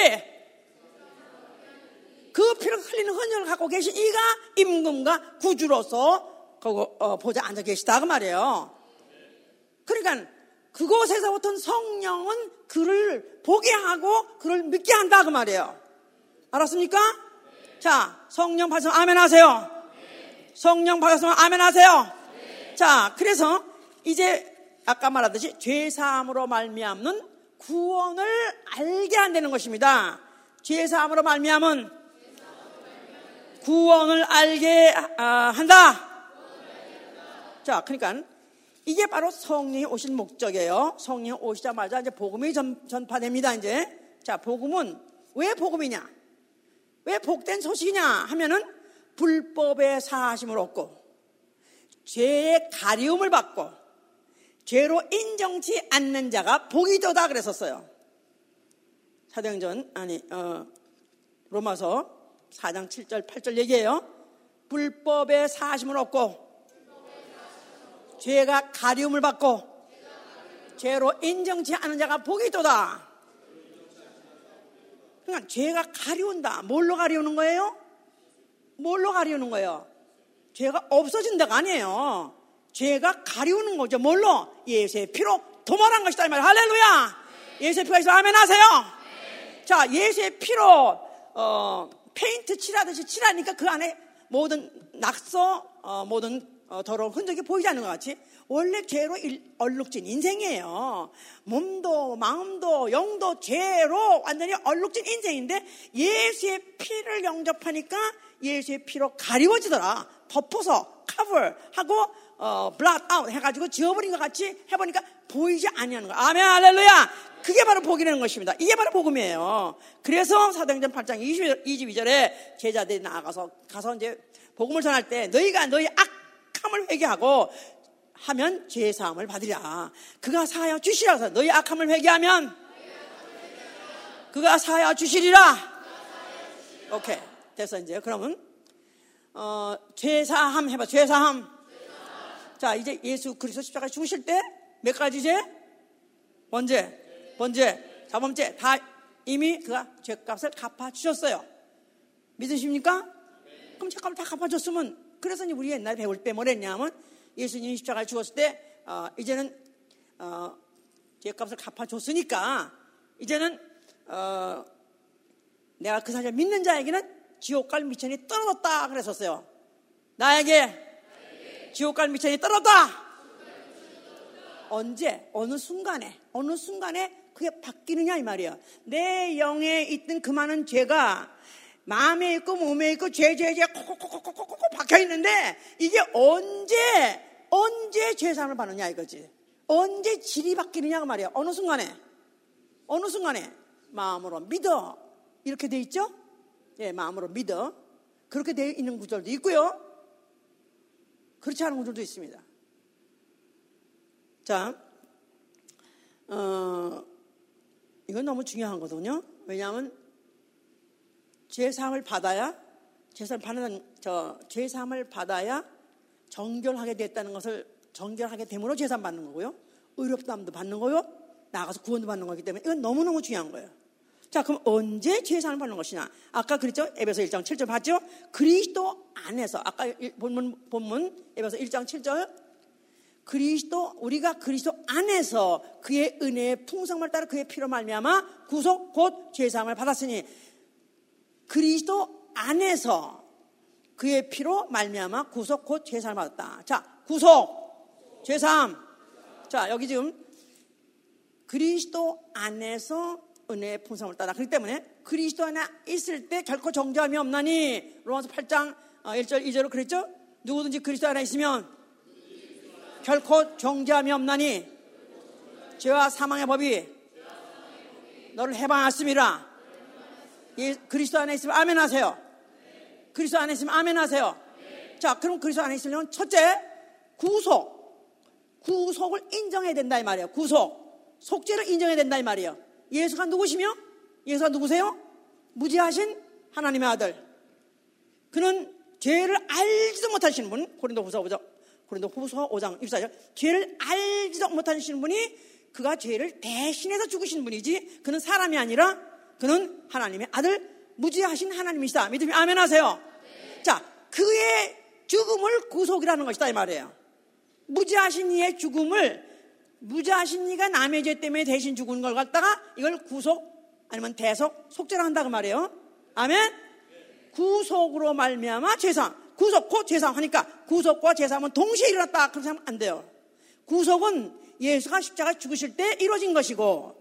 S1: 그 피를 흘리는 흔적을 갖고 계신 이가 임금과 구주로서 보좌에 앉아 계시다 그 말이에요. 그러니까 그곳에서부터 성령은 그를 보게 하고 그를 믿게 한다 그 말이에요. 알았습니까? 자, 성령 받으면 아멘 하세요. 성령 받았으면 아멘 하세요. 자, 그래서 이제 아까 말하듯이 죄사함으로 말미암는 구원을 알게 한다는 것입니다. 죄사함으로 말미암은 구원을 알게 한다. 자, 그러니까 이게 바로 성령이 오실 목적이에요. 성령이 오시자마자 이제 복음이 전파됩니다. 이제 자, 복음은 왜 복음이냐? 왜 복된 소식이냐 하면은 불법의 사하심을 얻고 죄의 가리움을 받고 죄로 인정치 않는 자가 복이도다 그랬었어요. 사도행전 로마서 4장 7절 8절 얘기해요. 불법의 사하심을 얻고 죄가 가리움을 받고 죄로 인정치 않은 자가 복이도다. 그러니까 죄가 가리운다. 뭘로 가리우는 거예요? 뭘로 가리우는 거예요? 죄가 없어진다가 아니에요. 죄가 가리우는 거죠. 뭘로? 예수의 피로 도말한 것이다 이 말이에요. 할렐루야. 예수의 피가 있으면 아멘 하세요. 자, 예수의 피로 페인트 칠하듯이 칠하니까 그 안에 모든 낙서 모든 더러운 흔적이 보이지 않는 것 같이 원래 죄로 얼룩진 인생이에요. 몸도 마음도 영도 죄로 완전히 얼룩진 인생인데 예수의 피를 영접하니까 예수의 피로 가리워지더라. 덮어서 커버하고 블랙 아웃 해가지고 지워버린 것 같이 해보니까 보이지 아니하는 거야. 아멘 할렐루야. 그게 바로 복이라는 것입니다. 이게 바로 복음이에요. 그래서 사도행전 8장 22절에 제자들이 나가서 이제 복음을 전할 때 너희가 너희 악함을 회개하고 하면 죄사함을 받으리라. 그가 사하여 주시라. 해서 너희 악함을 회개하면 그가 사하여 주시리라. 오케이. 됐어 이제. 그러면 죄사함 해봐. 죄사함. 자, 이제 예수 그리스도 십자가에 죽으실 때 몇 가지 죄? 번째, 자범죄 다 이미 그가 죄값을 갚아주셨어요. 믿으십니까? 그럼 죄값을 다 갚아줬으면 그래서 우리 옛날에 배울 때 뭐랬냐면 예수님이 십자가에 죽었을 때 이제는 죄값을 갚아줬으니까 이제는 내가 그 사실을 믿는 자에게는 지옥갈 미천이 떨어졌다 그랬었어요. 나에게 지옥갈 미천이 떨어졌다. 언제? 어느 순간에 그게 바뀌느냐 이 말이에요. 내 영에 있던 그 많은 죄가 마음에 있고 몸에 있고 죄 콕콕콕콕콕 박혀있는데 이게 언제 죄사함을 받느냐 이거지. 언제 질이 바뀌느냐 말이에요. 어느 순간에 마음으로 믿어 이렇게 돼 있죠. 예, 마음으로 믿어 그렇게 되어 있는 구절도 있고요. 그렇지 않은 구절도 있습니다. 자, 이건 너무 중요한 거거든요. 왜냐하면 죄사함을 받아야 죄사함을 받아야 정결하게 됐다는 것을 정결하게 됨으로 죄사함 받는 거고요. 의롭다함도 받는 거요. 나가서 구원도 받는 거기 때문에 이건 너무너무 중요한 거예요. 자, 그럼 언제 죄사함을 받는 것이냐? 아까 그랬죠? 에베소 1장 7절 봤죠? 그리스도 안에서 아까 본문 에베소 1장 7절 우리가 그리스도 안에서 그의 은혜의 풍성을 따라 그의 피로 말미암아 구속 곧 죄사함을 받았으니 그리스도 안에서 그의 피로 말미암아 구속 곧 죄사함을 받았다. 자, 구속, 죄사함. 자, 여기 지금 그리스도 안에서 은혜의 풍성을 따라 그렇기 때문에 그리스도 안에 있을 때 결코 정죄함이 없나니 로마서 8장 1절 2절로 그랬죠? 누구든지 그리스도 안에 있으면 결코 정죄함이 없나니 죄와 사망의 법이 너를 해방하였음이라. 그리스도 안에 있으면 아멘 하세요. 그리스도 안에 있으면 아멘 하세요. 자, 그럼 그리스도 안에 있으려면 첫째 구속을 인정해야 된다 이 말이에요. 속죄를 인정해야 된다 이 말이에요. 예수가 누구시며? 예수가 누구세요? 무지하신 하나님의 아들. 그는 죄를 알지도 못하시는 분. 고린도후서 5장 64절. 죄를 알지도 못하시는 분이 그가 죄를 대신해서 죽으신 분이지 그는 사람이 아니라 그는 하나님의 아들 무지하신 하나님이시다. 믿으면 아멘 하세요. 네. 자, 그의 죽음을 구속이라는 것이다 이 말이에요. 무지하신 이의 죽음을 무지하신 이가 남의 죄 때문에 대신 죽은 걸 갖다가 이걸 구속 아니면 대속 속죄를 한다고 말이에요. 아멘. 구속으로 말미암아 죄사함. 구속, 제사함 하니까 구속과 제사함은 동시에 일어났다. 그렇게 하면 안 돼요. 구속은 예수가 십자가 죽으실 때 이루어진 것이고,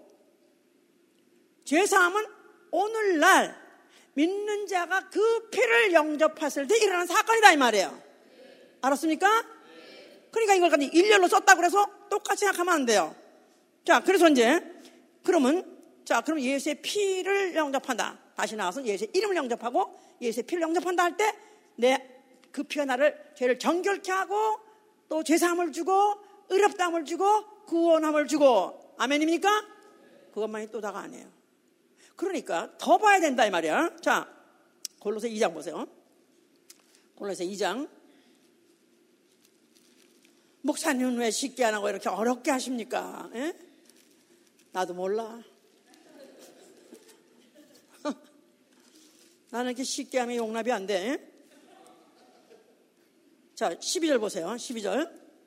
S1: 제사함은 오늘날 믿는 자가 그 피를 영접했을 때 일어난 사건이다 이 말이에요. 알았습니까? 그러니까 이걸 가지고 일렬로 썼다고 그래서 똑같이 생각하면 안 돼요. 자, 그래서 이제 그럼 예수의 피를 영접한다. 다시 나와서 예수의 이름을 영접하고 예수의 피를 영접한다 할 때 그 피가 나를 죄를 정결케 하고 또 제사함을 주고 의롭다함을 주고 구원함을 주고, 아멘입니까? 그것만이 또 다가 아니에요. 그러니까 더 봐야 된다 이 말이야. 자, 골로새 2장 보세요. 골로새 2장. 목사님은 왜 쉽게 안 하고 이렇게 어렵게 하십니까? 에? 나도 몰라. 나는 이렇게 쉽게 하면 용납이 안 돼. 자, 12절 보세요. 12절.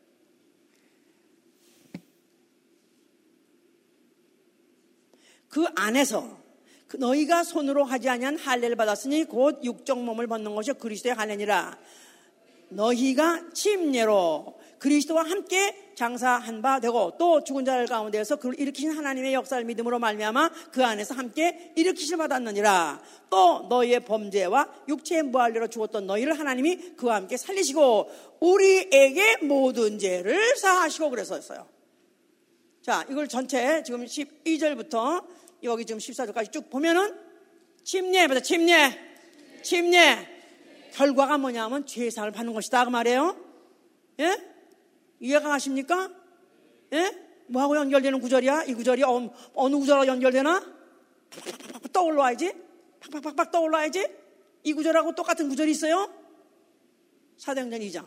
S1: 그 안에서 너희가 손으로 하지 아니한 할례를 받았으니 곧 육적 몸을 벗는 것이 그리스도의 할례니라. 너희가 침례로 그리스도와 함께 장사한 바 되고 또 죽은 자들 가운데에서 그를 일으키신 하나님의 역사를 믿음으로 말미암아 그 안에서 함께 일으키실 받았느니라. 또 너희의 범죄와 육체의 무할례로 죽었던 너희를 하나님이 그와 함께 살리시고 우리에게 모든 죄를 사하시고 그랬었어요. 자, 이걸 전체 지금 12절부터 여기 지금 14절까지 쭉 보면은 침례. 결과가 뭐냐면 죄사를 받는 것이다 그 말이에요. 예? 이해가 가십니까? 예? 뭐하고 연결되는 구절이야? 이 구절이 어느 구절하고 연결되나? 팍팍팍 떠올라야지. 팍팍팍 떠올라야지. 이 구절하고 똑같은 구절이 있어요. 사도행전 2장.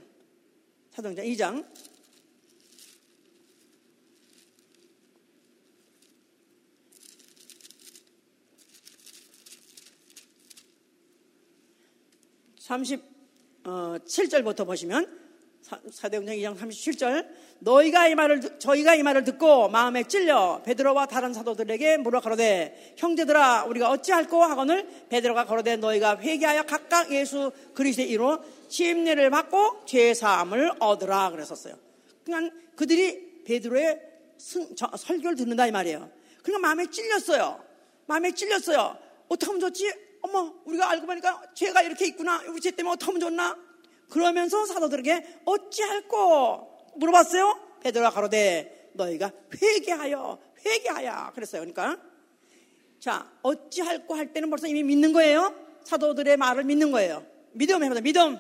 S1: 37절부터 보시면 사도행전 2장 37절. 저희가 이 말을 듣고 마음에 찔려 베드로와 다른 사도들에게 물어 가로되 형제들아 우리가 어찌할꼬 하거늘 베드로가 가로되 너희가 회개하여 각각 예수 그리스도의 이름으로 침례를 받고 죄사함을 얻으라 그랬었어요. 그러니까 그들이 베드로의 설교를 듣는다 이 말이에요. 그러니까 마음에 찔렸어요. 어떻게 하면 좋지? 어머, 우리가 알고 보니까 죄가 이렇게 있구나. 우리 죄 때문에 어떻게 하면 좋나? 그러면서 사도들에게 어찌할꼬 물어봤어요. 베드로가 가로되 너희가 회개하여 그랬어요. 그러니까 자, 어찌할꼬 할 때는 벌써 이미 믿는 거예요. 사도들의 말을 믿는 거예요. 믿음 해보자. 믿음.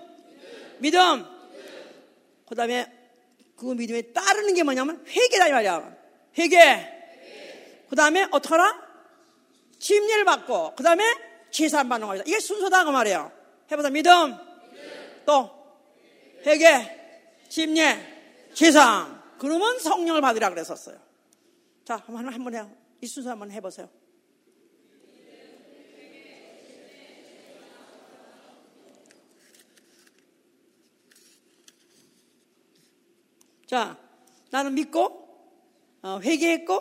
S1: 그 다음에 그 믿음에 따르는 게 뭐냐면 회개다 이 말이야. 회개. 그 다음에 어떡하라? 침례를 받고 그 다음에 제사함 받는 거다. 이게 순서다 그 말이에요. 해보자. 믿음. 또 회개, 침례, 제사함. 그러면 성령을 받으라 그랬었어요. 자, 한번 해요. 이 순서 한번 해보세요. 자, 나는 믿고 회개했고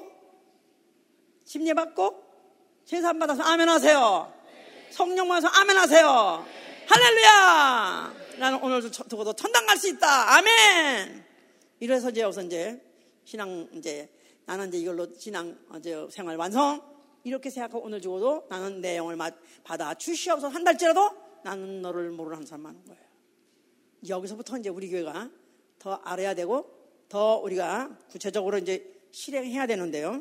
S1: 침례받고 제사함 받아서 아멘 하세요. 성령 받아서 아멘 하세요. 할렐루야. 나는 오늘도 두고도 천당 갈 수 있다. 아멘. 이래서 이제 신앙 나는 이걸로 신앙 생활 완성. 이렇게 생각하고 오늘 죽어도 나는 내 영을 받아 주시옵소서 한 달째라도 나는 너를 모르는 한 사람 하는 거예요. 여기서부터 이제 우리 교회가 더 알아야 되고 더 우리가 구체적으로 이제 실행해야 되는데요.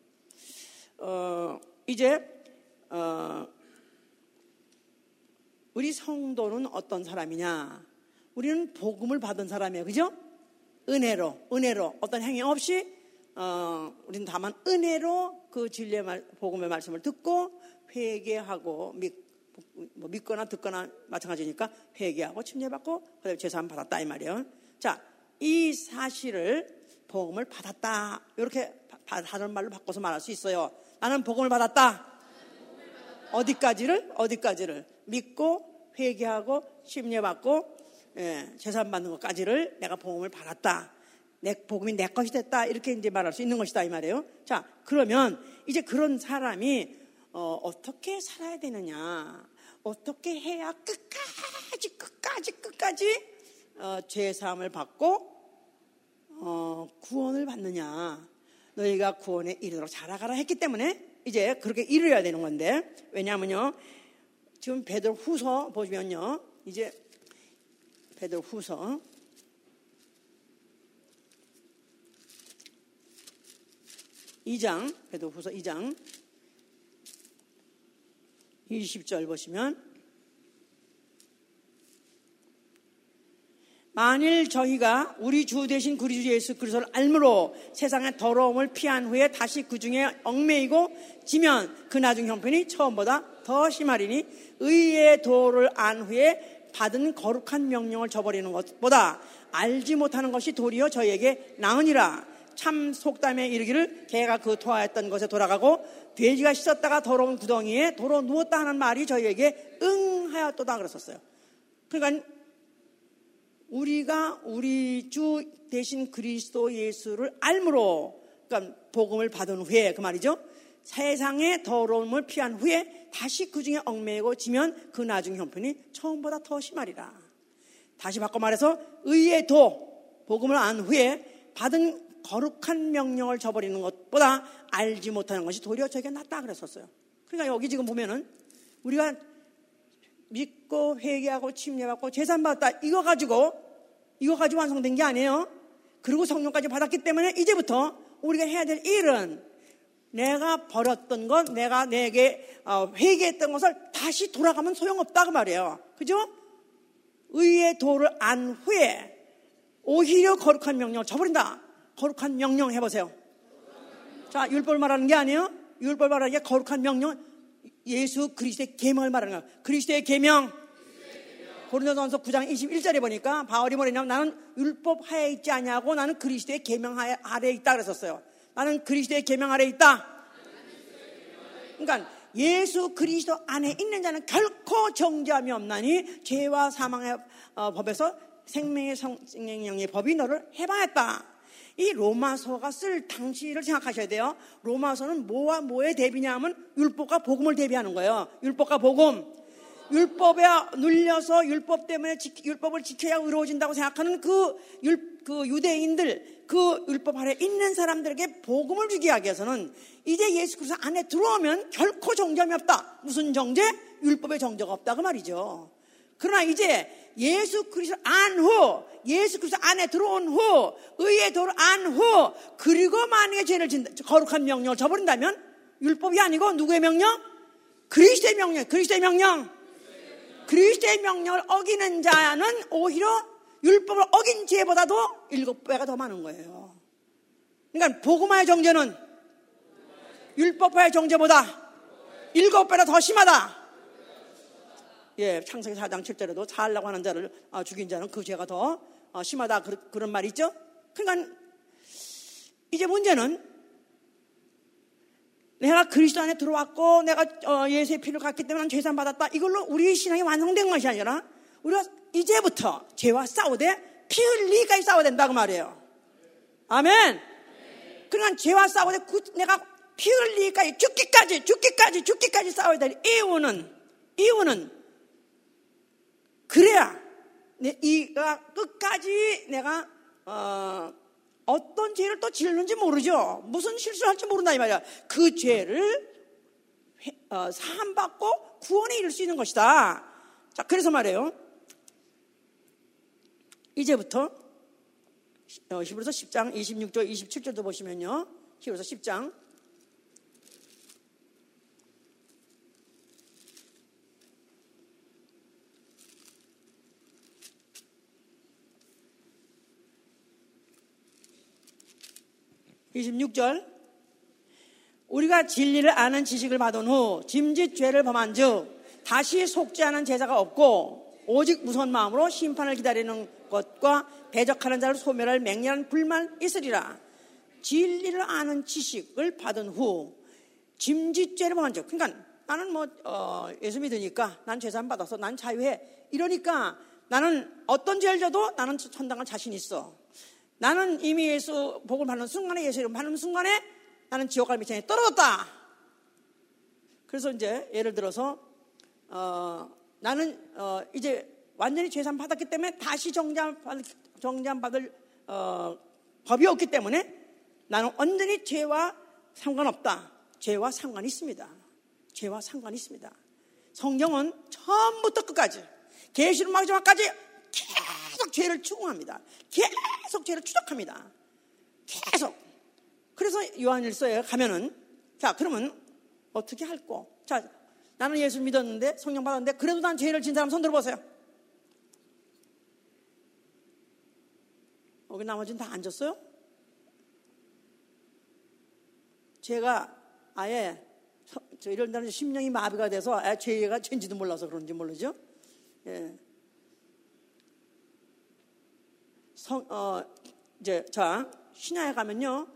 S1: 우리 성도는 어떤 사람이냐? 우리는 복음을 받은 사람이에요. 그죠? 은혜로 어떤 행위 없이 우리는 다만 은혜로 그 진리의 복음의 말씀을 듣고 회개하고 믿거나 듣거나 마찬가지니까 회개하고 침례받고 그다음에 제사함 받았다 이 말이에요. 자, 이 사실을 복음을 받았다 이렇게 다른 말로 바꿔서 말할 수 있어요. 나는 복음을 받았다. 어디까지를 믿고 회개하고 침례받고 제사함 받는 것까지를 내가 복음을 받았다. 내 복음이 내 것이 됐다. 이렇게 이제 말할 수 있는 것이다 이 말이에요. 자, 그러면 이제 그런 사람이 어떻게 살아야 되느냐? 어떻게 해야 끝까지 끝까지 죄사함을 받고 구원을 받느냐. 너희가 구원에 이르도록 자라가라 했기 때문에 이제 그렇게 이르러야 되는 건데, 왜냐하면요 지금 베드로후서 보시면요, 이제 베드로후서 2장, 베드로후서 2장 20절 보시면, 만일 저희가 우리 주 되신 그리스도 예수 그리스도를 알므로 세상의 더러움을 피한 후에 다시 그 중에 얽매이고 지면 그 나중 형편이 처음보다 더 심하리니, 의의 도를 안 후에 받은 거룩한 명령을 저버리는 것보다 알지 못하는 것이 도리어 저희에게 나으니라. 참 속담에 이르기를 개가 그 토하였던 것에 돌아가고 돼지가 씻었다가 더러운 구덩이에 도로 누웠다 하는 말이 저희에게 응하였도다 그랬었어요. 그러니까 우리가 우리 주 대신 그리스도 예수를 알므로, 그러니까 복음을 받은 후에 그 말이죠, 세상의 더러움을 피한 후에 다시 그 중에 얽매이고 지면 그 나중 형편이 처음보다 더 심하리라. 다시 바꿔 말해서 의의 도, 복음을 안 후에 받은 거룩한 명령을 저버리는 것보다 알지 못하는 것이 도리어 저에게 낫다 그랬었어요. 그러니까 여기 지금 보면은 우리가 믿고 회개하고 침례받고 제사받았다 이거 가지고 완성된 게 아니에요. 그리고 성령까지 받았기 때문에 이제부터 우리가 해야 될 일은 내가 버렸던 것, 내가 내게 회개했던 것을 다시 돌아가면 소용없다 그 말이에요. 그죠? 의의 도를 안 후에 오히려 거룩한 명령을 저버린다. 거룩한 명령 해보세요. 자, 율법을 말하는 게 아니에요. 율법을 말하는 게 거룩한 명령, 예수 그리스도의 계명을 말하는 거예요. 그리스도의 계명. 고린도전서 9장 21절에 보니까 바울이 뭐냐면, 나는 율법 하에 있지 아니하고 나는 그리스도의 계명 아래에 있다 그랬었어요. 나는 그리스도의 계명 아래에 있다. 그러니까 예수 그리스도 안에 있는 자는 결코 정죄함이 없나니 죄와 사망의 법에서 생명의 성령의 법이 너를 해방했다. 이 로마서가 쓸 당시를 생각하셔야 돼요. 로마서는 뭐와 뭐의 대비냐 하면 율법과 복음을 대비하는 거예요. 율법과 복음. 율법에 눌려서 율법 때문에 율법을 지켜야 의로워진다고 생각하는 그 유대인들, 그 율법 아래 있는 사람들에게 복음을 주기 위해서는 이제 예수 그리스도 안에 들어오면 결코 정죄함이 없다. 무슨 정죄? 율법의 정죄가 없다 그 말이죠. 그러나 이제 예수 그리스도 안 후, 예수 그리스도 안에 들어온 후, 의의 도를 안 후, 그리고 만약에 죄를 진다, 거룩한 명령을 저버린다면 율법이 아니고 누구의 명령? 그리스도의 명령. 그리스도의 명령. 그리스도의 명령을 어기는 자는 오히려 율법을 어긴 죄보다도 7배가 더 많은 거예요. 그러니까 복음화의 정죄는 율법화의 정죄보다 7배나 더 심하다. 예, 창세기 4장 7절에도 살라고 하는 자를 죽인 자는 그 죄가 더 심하다 그런 말이 있죠. 그러니까 이제 문제는 내가 그리스도 안에 들어왔고 내가 예수의 피를 갖기 때문에 죄산 받았다, 이걸로 우리 신앙이 완성된 것이 아니라 우리가 이제부터 죄와 싸우되 피 흘리기까지 싸워야 된다고 말이에요. 아멘. 그러니까 죄와 싸우되 내가 피 흘리기까지 죽기까지 싸워야 될 이유는 그래야 이가 끝까지 내가 어떤 죄를 또 짓는지 모르죠. 무슨 실수를 할지 모른다 이 말이야. 그 죄를 사함받고 구원에 이를 수 있는 것이다. 자, 그래서 말이에요. 이제부터 히브리서 10장 26절 27절도 보시면요. 히브리서 10장 (26절) 우리가 진리를 아는 지식을 받은 후 짐짓 죄를 범한 즉 다시 속지 않은 제사가 없고 오직 무서운 마음으로 심판을 기다리는 것과 대적하는 자를 소멸할 맹렬한 불만 있으리라. 진리를 아는 지식을 받은 후 짐짓 죄를 범한 즉, 그러니까 나는 예수 믿으니까 난 죄산 받아서 난 자유해, 이러니까 나는 어떤 죄를 져도 나는 천당할 자신 있어. 나는 이미 예수 복을 받는 순간에, 예수 이름 받는 순간에 나는 지옥 갈 밑에 떨어졌다. 그래서 이제 예를 들어서 나는 이제 완전히 죄산 받았기 때문에 다시 정죄받을 법이 없기 때문에 나는 완전히 죄와 상관없다. 죄와 상관이 있습니다. 죄와 상관이 있습니다. 성경은 처음부터 끝까지 계시록 마지막까지 계속 죄를 추궁합니다. 계속 죄를 추적합니다. 계속. 그래서 요한일서에 가면은 자 그러면 어떻게 할꼬? 자 나는 예수 믿었는데 성령 받았는데 그래도 난 죄를 진 사람 손 들어보세요. 여기 나머지는 다 앉았어요? 제가 아예 이런 데는 심령이 마비가 돼서 죄가 죄인지도 몰라서 그런지 모르죠. 예. 자 신약에 가면요,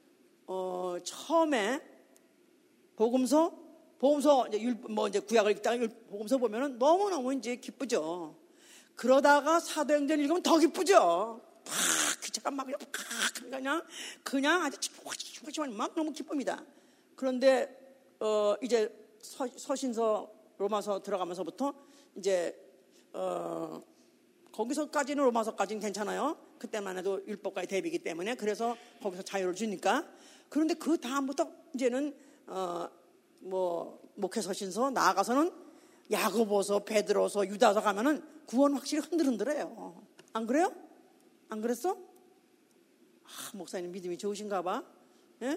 S1: 처음에 복음서 이제 구약을 읽다가 복음서 보면은 너무너무 이제 기쁘죠. 그러다가 사도행전 읽으면 더 기쁘죠. 잠깐 막 그냥 아주 막 너무 기쁩니다. 그런데 이제 서신서 로마서 들어가면서부터 이제 거기서까지는 로마서까지는 괜찮아요. 그때만 해도 율법과의 대비이기 때문에 그래서 거기서 자유를 주니까. 그런데 그 다음부터 이제는 목회서신서 나아가서는 야고보서, 베드로서, 유다서 가면은 구원 확실히 흔들흔들해요. 안 그래요? 안 그랬어? 목사님 믿음이 좋으신가 봐. 예?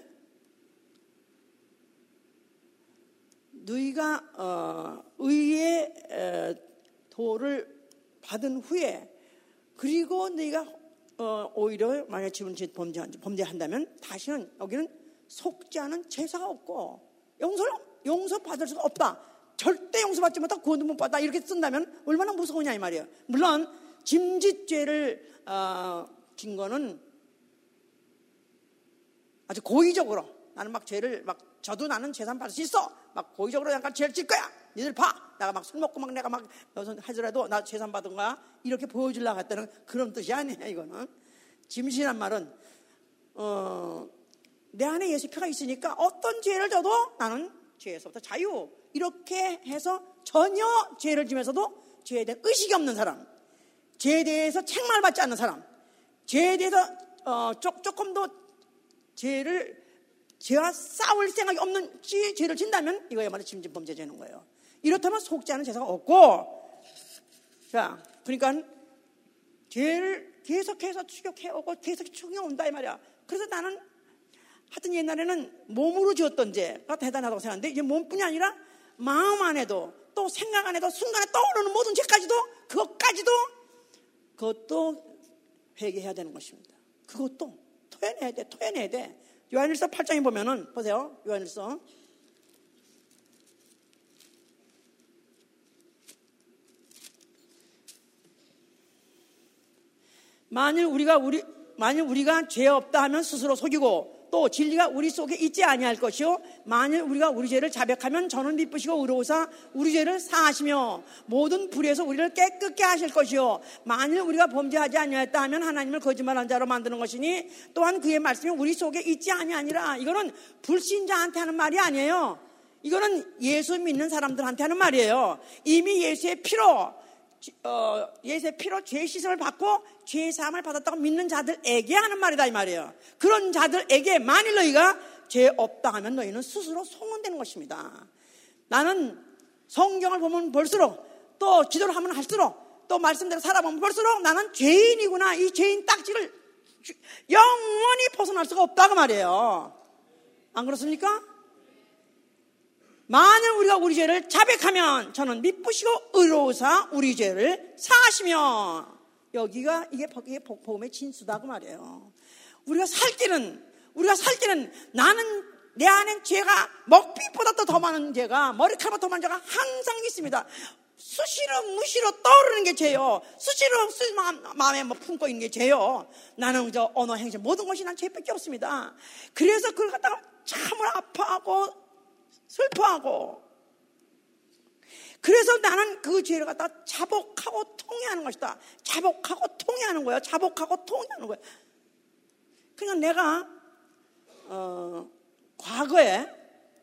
S1: 너희가 의의 도를 받은 후에 그리고 너희가 오히려 만약 지금 범죄한다면 다시는 여기는 속지 않은 제사가 없고 용서받을 수가 없다. 절대 용서받지 못하고 구원도 못 받다. 이렇게 쓴다면 얼마나 무서우냐 이 말이에요. 물론 짐짓죄를 진 거는 아주 고의적으로 나는 막 죄를 저도 나는 재산 받을 수 있어. 막 고의적으로 약간 죄를 질 거야. 니들 봐. 내가 막 술 먹고 막 내가 막 하더라도 나 재산 받은 거야. 이렇게 보여주려고 했다는 그런 뜻이 아니에요. 이거는 짐짓이란 말은 내 안에 예수 표가 있으니까 어떤 죄를 져도 나는 죄에서부터 자유. 이렇게 해서 전혀 죄를 지면서도 죄에 대한 의식이 없는 사람, 죄에 대해서 책망을 받지 않는 사람, 죄에 대해서 조금도 죄와 싸울 생각이 없는 죄를 진다면 이거야말로 짐짓범죄죄는 거예요. 이렇다면 속지 않은 제사가 없고, 자, 그러니까 죄를 계속해서 추격해오고 계속 추격해온다 이 말이야. 그래서 나는 하여튼 옛날에는 몸으로 지었던 죄가 대단하다고 생각하는데 이제 몸뿐이 아니라 마음 안에도 또 생각 안에도 순간에 떠오르는 모든 죄까지도 그것도 회개해야 되는 것입니다. 그것도 토해내야 돼. 요한일서 8장에 보면은 보세요. 요한일서 만일 우리가 죄 없다 하면 스스로 속이고 또 진리가 우리 속에 있지 아니할 것이요 만일 우리가 우리 죄를 자백하면 저는 미쁘시고 의로우사 우리 죄를 사하시며 모든 불의에서 우리를 깨끗게 하실 것이요 만일 우리가 범죄하지 아니하였다 하면 하나님을 거짓말한 자로 만드는 것이니 또한 그의 말씀이 우리 속에 있지 아니하니라. 이거는 불신자한테 하는 말이 아니에요. 이거는 예수 믿는 사람들한테 하는 말이에요. 이미 예수의 피로 죄 씻음을 받고 죄 사함을 받았다고 믿는 자들에게 하는 말이다 이 말이에요. 그런 자들에게 만일 너희가 죄 없다 하면 너희는 스스로 송원되는 것입니다. 나는 성경을 보면 볼수록 또 기도를 하면 할수록 또 말씀대로 살아보면 볼수록 나는 죄인이구나. 이 죄인 딱지를 영원히 벗어날 수가 없다고 말이에요. 안 그렇습니까? 만일 우리가 우리 죄를 자백하면 저는 미쁘시고 의로우사 우리 죄를 사하시며. 여기가 이게 복음의 진수다고 말이에요. 우리가 살 때는 나는 내 안엔 죄가 먹빛보다 더 많은 죄가 머리카락보다 더 많은 죄가 항상 있습니다. 수시로 무시로 떠오르는 게 죄요. 수시로 마음에 품고 있는 게 죄요. 나는 저 언어 행실 모든 것이 난 죄밖에 없습니다. 그래서 그걸 갖다가 참으로 아파하고 슬퍼하고 그래서 나는 그 죄를 갖다 자복하고 통회하는 것이다. 자복하고 통회하는 거예요. 자복하고 통회하는 거예요. 그러니까 내가 과거에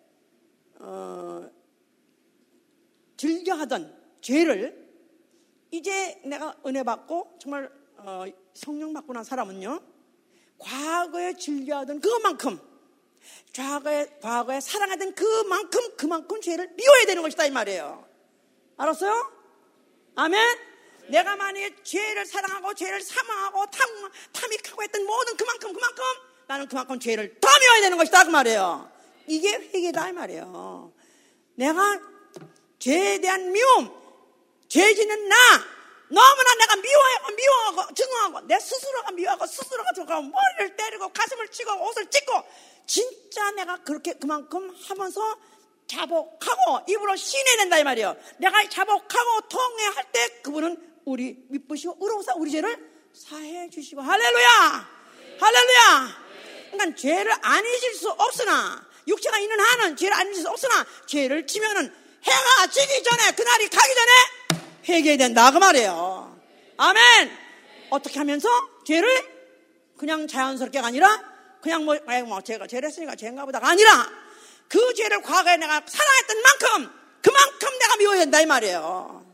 S1: 즐겨하던 죄를 이제 내가 은혜 받고 정말 성령 받고 난 사람은요, 과거에 즐겨하던 그것만큼, 과거에 사랑하던 그만큼 죄를 미워야 되는 것이다 이 말이에요. 알았어요? 아멘? 내가 만약에 죄를 사랑하고 죄를 사망하고 탐닉하고 했던 모든 그만큼 나는 그만큼 죄를 더 미워야 되는 것이다 그 말이에요. 이게 회개다 이 말이에요. 내가 죄에 대한 미움, 죄 짓는 나 너무나 내가 미워하고 증오하고 내 스스로가 미워하고 스스로가 증오하고 머리를 때리고 가슴을 치고 옷을 찢고 진짜 내가 그렇게 그만큼 하면서 자복하고 입으로 시인해야 된다 이 말이에요. 내가 자복하고 통회할 때 그분은 우리 미쁘시고 의로우사 우리 죄를 사해 주시고 할렐루야. 할렐루야. 그러니까 죄를 안 잊을 수 없으나, 육체가 있는 한은 죄를 안 잊을 수 없으나 죄를 지면은 해가 지기 전에, 그날이 가기 전에 회개해야 된다 그 말이에요. 아멘. 어떻게 하면서 죄를 그냥 자연스럽게가 아니라 그냥 제가 죄를 했으니까 죄인가 보다가 아니라 그 죄를 과거에 내가 사랑했던 그만큼 내가 미워야 된다 이 말이에요.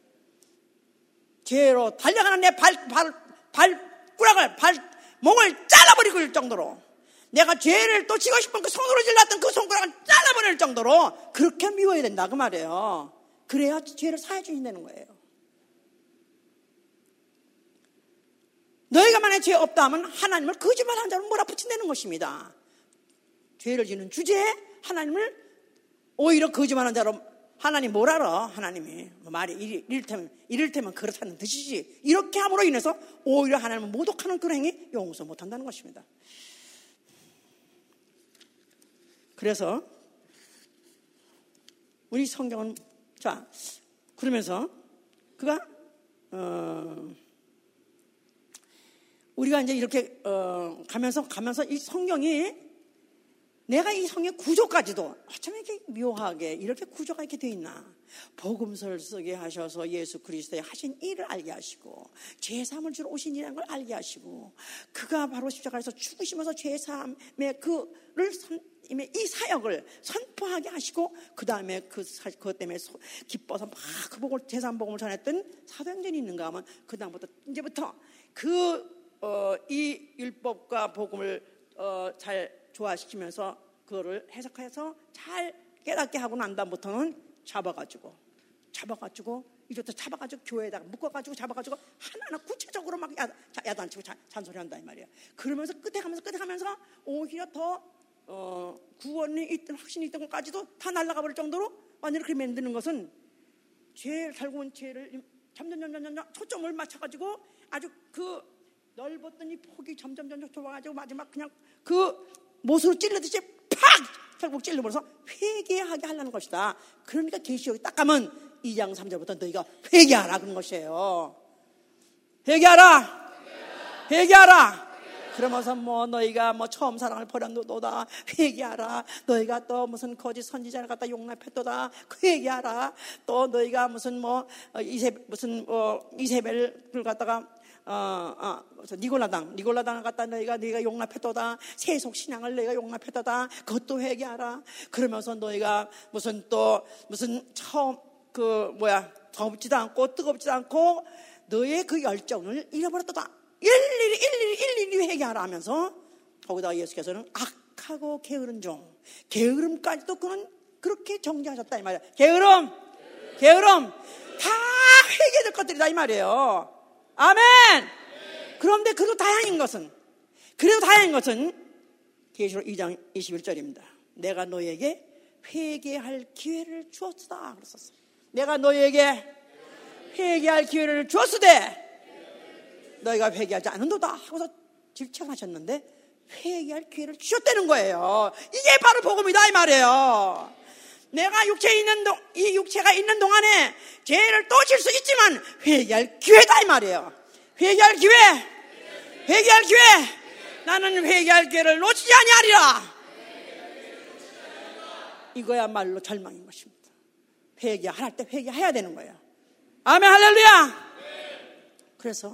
S1: 죄로 달려가는 내 발가락을 몸을 잘라버릴 정도로, 내가 죄를 또 지고 싶은 그 손으로 질렀던 그 손가락을 잘라버릴 정도로 그렇게 미워야 된다 그 말이에요. 그래야 죄를 사해 주신다는 거예요. 너희가 만약에 죄 없다 하면 하나님을 거짓말하는 자로 몰아붙인다는 것입니다. 죄를 지는 주제에 하나님을 오히려 거짓말하는 자로, 하나님 뭘 알아? 하나님이 말이 이를테면 그렇다는 뜻이지. 이렇게 함으로 인해서 오히려 하나님을 모독하는 그런 행위 용서 못한다는 것입니다. 그래서 우리 성경은, 자, 그러면서 그가 우리가 이제 이렇게 가면서 이 성경이, 내가 이 성경 구조까지도 어쩜 이렇게 묘하게 이렇게 구조가 이렇게 되어 있나. 복음서를 쓰게 하셔서 예수 그리스도의 하신 일을 알게 하시고, 죄사함을 주러 오신 이라는 걸 알게 하시고, 그가 바로 십자가에서 죽으시면서 죄사함의 이 사역을 선포하게 하시고, 그 다음에 그것 때문에 기뻐서 막 그 복을, 죄사함 복음을 전했던 사도행전이 있는가 하면, 그 다음부터 이제부터 이 율법과 복음을 잘 조화시키면서 그거를 해석해서 잘 깨닫게 하고 난 다음부터는 잡아가지고 이제부터 잡아가지고 교회에다가 묶어가지고 잡아가지고 하나하나 구체적으로 막 야단치고 잔소리한다 이 말이야. 그러면서 끝에 가면서 오히려 더 구원이 있던, 확신이 있던 것까지도 다 날아가 버릴 정도로 완전히 그렇게 만드는 것은, 죄를 살고 온 죄를 점점 초점을 맞춰가지고 아주 그 넓었던 이 폭이 점점 좁아가지고 마지막 그냥 그 못으로 찔러듯이 팍! 결국 찔러버려서 회개하게 하려는 것이다. 그러니까 계시록이 딱 가면 2장 3절부터 너희가 회개하라 그런 것이에요. 회개하라. 그러면서 너희가 처음 사랑을 버렸노도다. 회개하라. 너희가 또 무슨 거짓 선지자를 갖다 용납했도다. 회개하라. 또 너희가 무슨 이세벨을 갖다가 니골라당을 갖다 너희가 용납했도다. 세속 신앙을 너희가 용납했도다. 그것도 회개하라. 그러면서 너희가 무슨 처음 더럽지도 않고 뜨겁지도 않고 너의 그 열정을 잃어버렸도다. 일일이 회개하라 하면서, 거기다가 예수께서는 악하고 게으른 종, 게으름까지도 그는 그렇게 정죄하셨다 이 말이야. 게으름 다 회개될 것들이다 이 말이에요. 아멘. 그런데 그래도 다행인 것은 계시록 2장 21절입니다. 내가 너에게 회개할 기회를 주었다 그랬었어. 내가 너에게 회개할 기회를 주었으되 너희가 회개하지 않는도다 하고서 질책하셨는데, 회개할 기회를 주셨다는 거예요. 이게 바로 복음이다 이 말이에요. 내가 이 육체가 있는 동안에 죄를 또 질 수 있지만 회개할 기회다 이 말이에요. 회개할 기회. 나는 회개할 기회를 놓치지 아니하리라. 이거야말로 절망인 것입니다. 회개할 때 회개해야 되는 거예요. 아멘 할렐루야. 그래서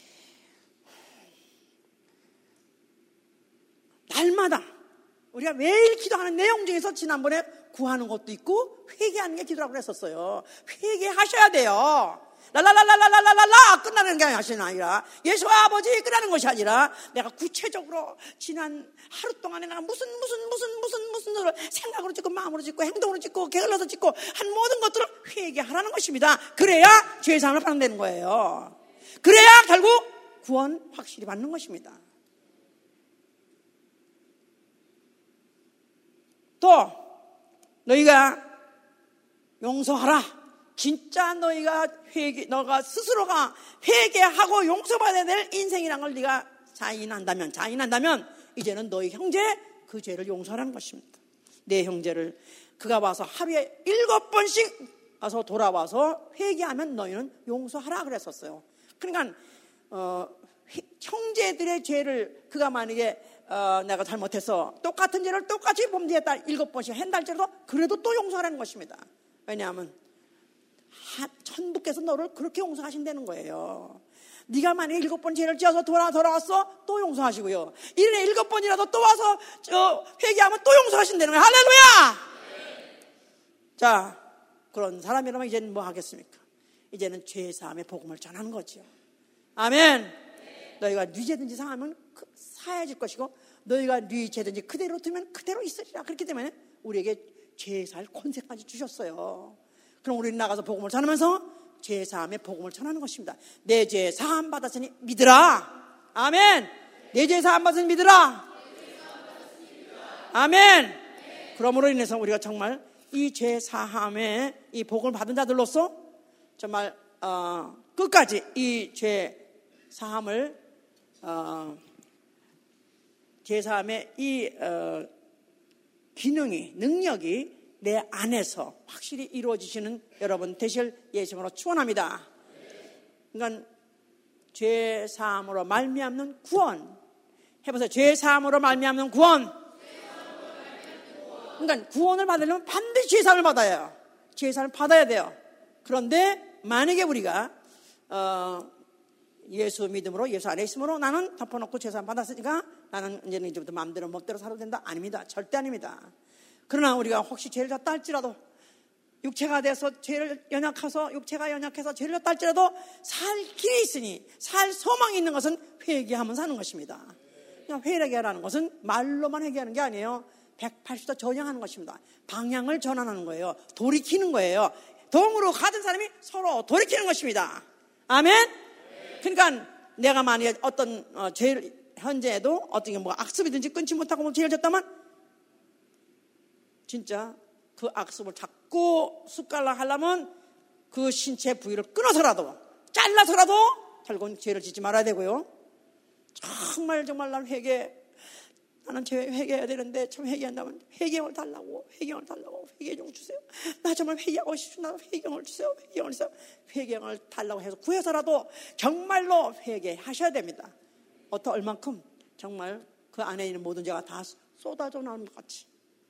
S1: 날마다 우리가 매일 기도하는 내용 중에서 지난번에 구하는 것도 있고 회개하는 게 기도라고 그랬었어요. 회개하셔야 돼요. 랄랄랄랄랄랄랄라 끝나는 게 아니라 예수 아버지 끝나는 것이 아니라 내가 구체적으로 지난 하루 동안에 내가 무슨 생각으로 짓고 마음으로 짓고 행동으로 짓고 게을러서 짓고 한 모든 것들을 회개하라는 것입니다. 그래야 죄사함을 받는 거예요. 그래야 결국 구원 확실히 받는 것입니다. 또 너희가 용서하라. 진짜 너가 스스로가 회개하고 용서받아야 될 인생이란 걸 네가 자인한다면 이제는 너희 형제 그 죄를 용서하라는 것입니다. 내 형제를 그가 와서 하루에 7번씩 와서 돌아와서 회개하면 너희는 용서하라 그랬었어요. 그러니까 형제들의 죄를 그가 만약에 내가 잘못해서 똑같은 죄를 똑같이 범죄했다 7번씩 한다 할지라도 그래도 또 용서하라는 것입니다. 왜냐하면 천부께서 너를 그렇게 용서하신다는 거예요. 네가 만약에 7번 죄를 지어서 돌아왔어 또 용서하시고요. 1년에 7번이라도 또 와서 회개하면 또 용서하신다는 거예요. 할렐루야! 자, 그런 사람이라면 이제는 뭐 하겠습니까? 이제는 죄사함의 복음을 전하는 거죠. 아멘. 너희가 네 죄든지 상하면 사해질 것이고 너희가 네 죄든지 그대로 두면 그대로 있으리라. 그렇기 때문에 우리에게 죄사할 권세까지 주셨어요. 그럼 우리는 나가서 복음을 전하면서 죄사함의 복음을 전하는 것입니다. 내 죄 사함 받았으니 믿으라. 아멘. 내 죄 사함 받았으니 믿으라. 아멘. 그러므로 인해서 우리가 정말 이 죄 사함의 이 복음을 받은 자들로서 정말 끝까지 이 죄 사함을 죄 사함의 이 기능이 능력이 내 안에서 확실히 이루어지시는 여러분 되실 예수님으로 축원합니다. 그러니까 죄 사함으로 말미암는 구원 해보세요. 죄 사함으로 말미암는 구원. 그러니까 구원을 받으려면 반드시 죄 사함을 받아야 죄 사함을 받아야 돼요. 그런데 만약에 우리가 예수 믿음으로 예수 안에 있으므로 나는 덮어놓고 죄 사함 받았으니까 나는 이제부터 마음대로 멋대로 살아도 된다? 아닙니다. 절대 아닙니다. 그러나 우리가 혹시 죄를 졌다 할지라도 육체가 돼서 죄를 육체가 연약해서 죄를 졌다 할지라도 살 길이 있으니 살 소망이 있는 것은 회개하면 사는 것입니다. 그냥 회개하라는 것은 말로만 회개하는 게 아니에요. 180도 전향하는 것입니다. 방향을 전환하는 거예요. 돌이키는 거예요. 동으로 가진 사람이 서로 돌이키는 것입니다. 아멘? 그러니까 내가 만약에 어떤 죄를 현재에도 어떤 뭐 악습이든지 끊지 못하고 죄를 졌다면 진짜 그 악습을 자꾸 숟갈라 하려면 그 신체 부위를 끊어서라도 잘라서라도 결국은 죄를 짓지 말아야 되고요. 정말 나는 나는 죄 회개해야 되는데 참 회개한다면 회개형을 달라고 회개 좀 주세요. 나 정말 회개하고 싶습니다. 회개형을 주세요. 회개형을 달라고 해서 구해서라도 정말로 회개하셔야 됩니다. 얼만큼 정말 그 안에 있는 모든 죄가 다 쏟아져 나오는 것 같이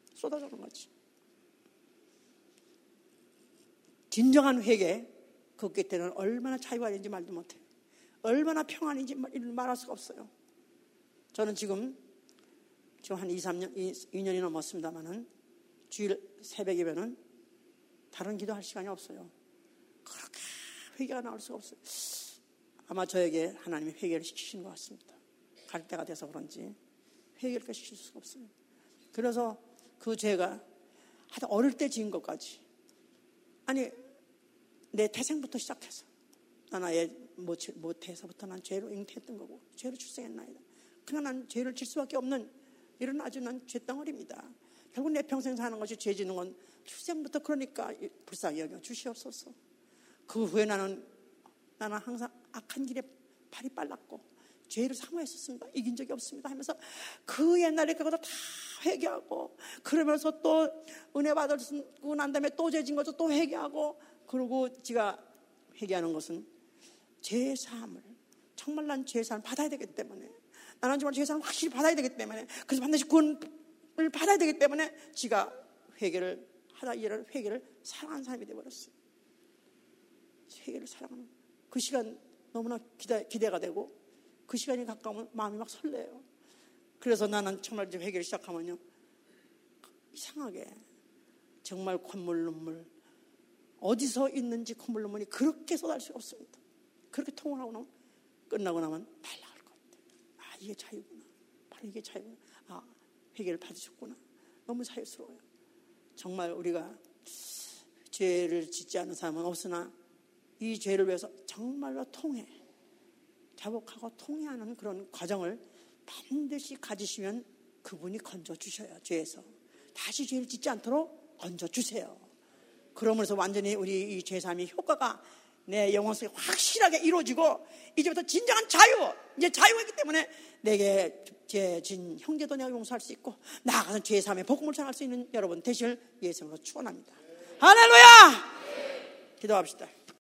S1: 진정한 회개 그 끝에는 얼마나 자유가 있는지 말도 못해. 얼마나 평안인지 말할 수가 없어요. 저는 지금 한 2년이 넘었습니다만은 주일 새벽이면은 다른 기도할 시간이 없어요. 그렇게 회개가 나올 수가 없어요. 아마 저에게 하나님이 회개를 시키시는 것 같습니다. 갈 때가 돼서 그런지 회개를 시킬 수가 없어요. 그래서 그 죄가 하여튼 어릴 때 지은 것까지 아니 내 태생부터 시작해서 난 아예 못해서부터 난 죄로 잉태했던 거고 죄로 출생했나이다. 그러나 난 죄를 질 수밖에 없는 이런 아주 난 죄덩어리입니다. 결국 내 평생 사는 것이 죄 지는 건 출생부터 그러니까 불쌍히 여겨 주시옵소서. 그 후에 나는 항상 악한 길에 발이 빨랐고 죄를 사모했었습니다. 이긴 적이 없습니다 하면서 그 옛날에 그것도 다 회개하고 그러면서 또 은혜 받고 난 다음에 또 죄진 것도 또 회개하고 그러고 제가 회개하는 것은 죄사함을 정말 난 죄사함을 받아야 되기 때문에 나는 정말 죄사함을 확실히 받아야 되기 때문에 그래서 반드시 구원을 받아야 되기 때문에 지가 회개를 하다 일을 회개를 사랑하는 사람이 되어버렸어요. 회개를 사랑하는 그 시간 너무나 기대가 되고 그 시간이 가까우면 마음이 막 설레요. 그래서 나는 정말 이제 회개를 시작하면요 이상하게 정말 콧물 눈물 어디서 있는지 콧물눈물이 그렇게 쏟아질 수가 없습니다. 그렇게 통화하고 나면 끝나고 나면 날아갈 것 같아요. 이게 자유구나. 바로 이게 자유구나. 회개를 받으셨구나. 너무 자유스러워요. 정말 우리가 죄를 짓지 않은 사람은 없으나 이 죄를 위해서 정말로 자복하고 통회하는 그런 과정을 반드시 가지시면 그분이 건져주셔요. 죄에서 다시 죄를 짓지 않도록 건져주세요. 그러면서 완전히 우리 이 죄사함의 효과가 내 영혼 속에 확실하게 이루어지고 이제부터 진정한 자유, 이제 자유가 있기 때문에 내게 죄 진 형제도 내가 용서할 수 있고 나아가서 죄사함의 복음을 전할 수 있는 여러분 되실 예수님으로 축원합니다. 할렐루야! 기도합시다.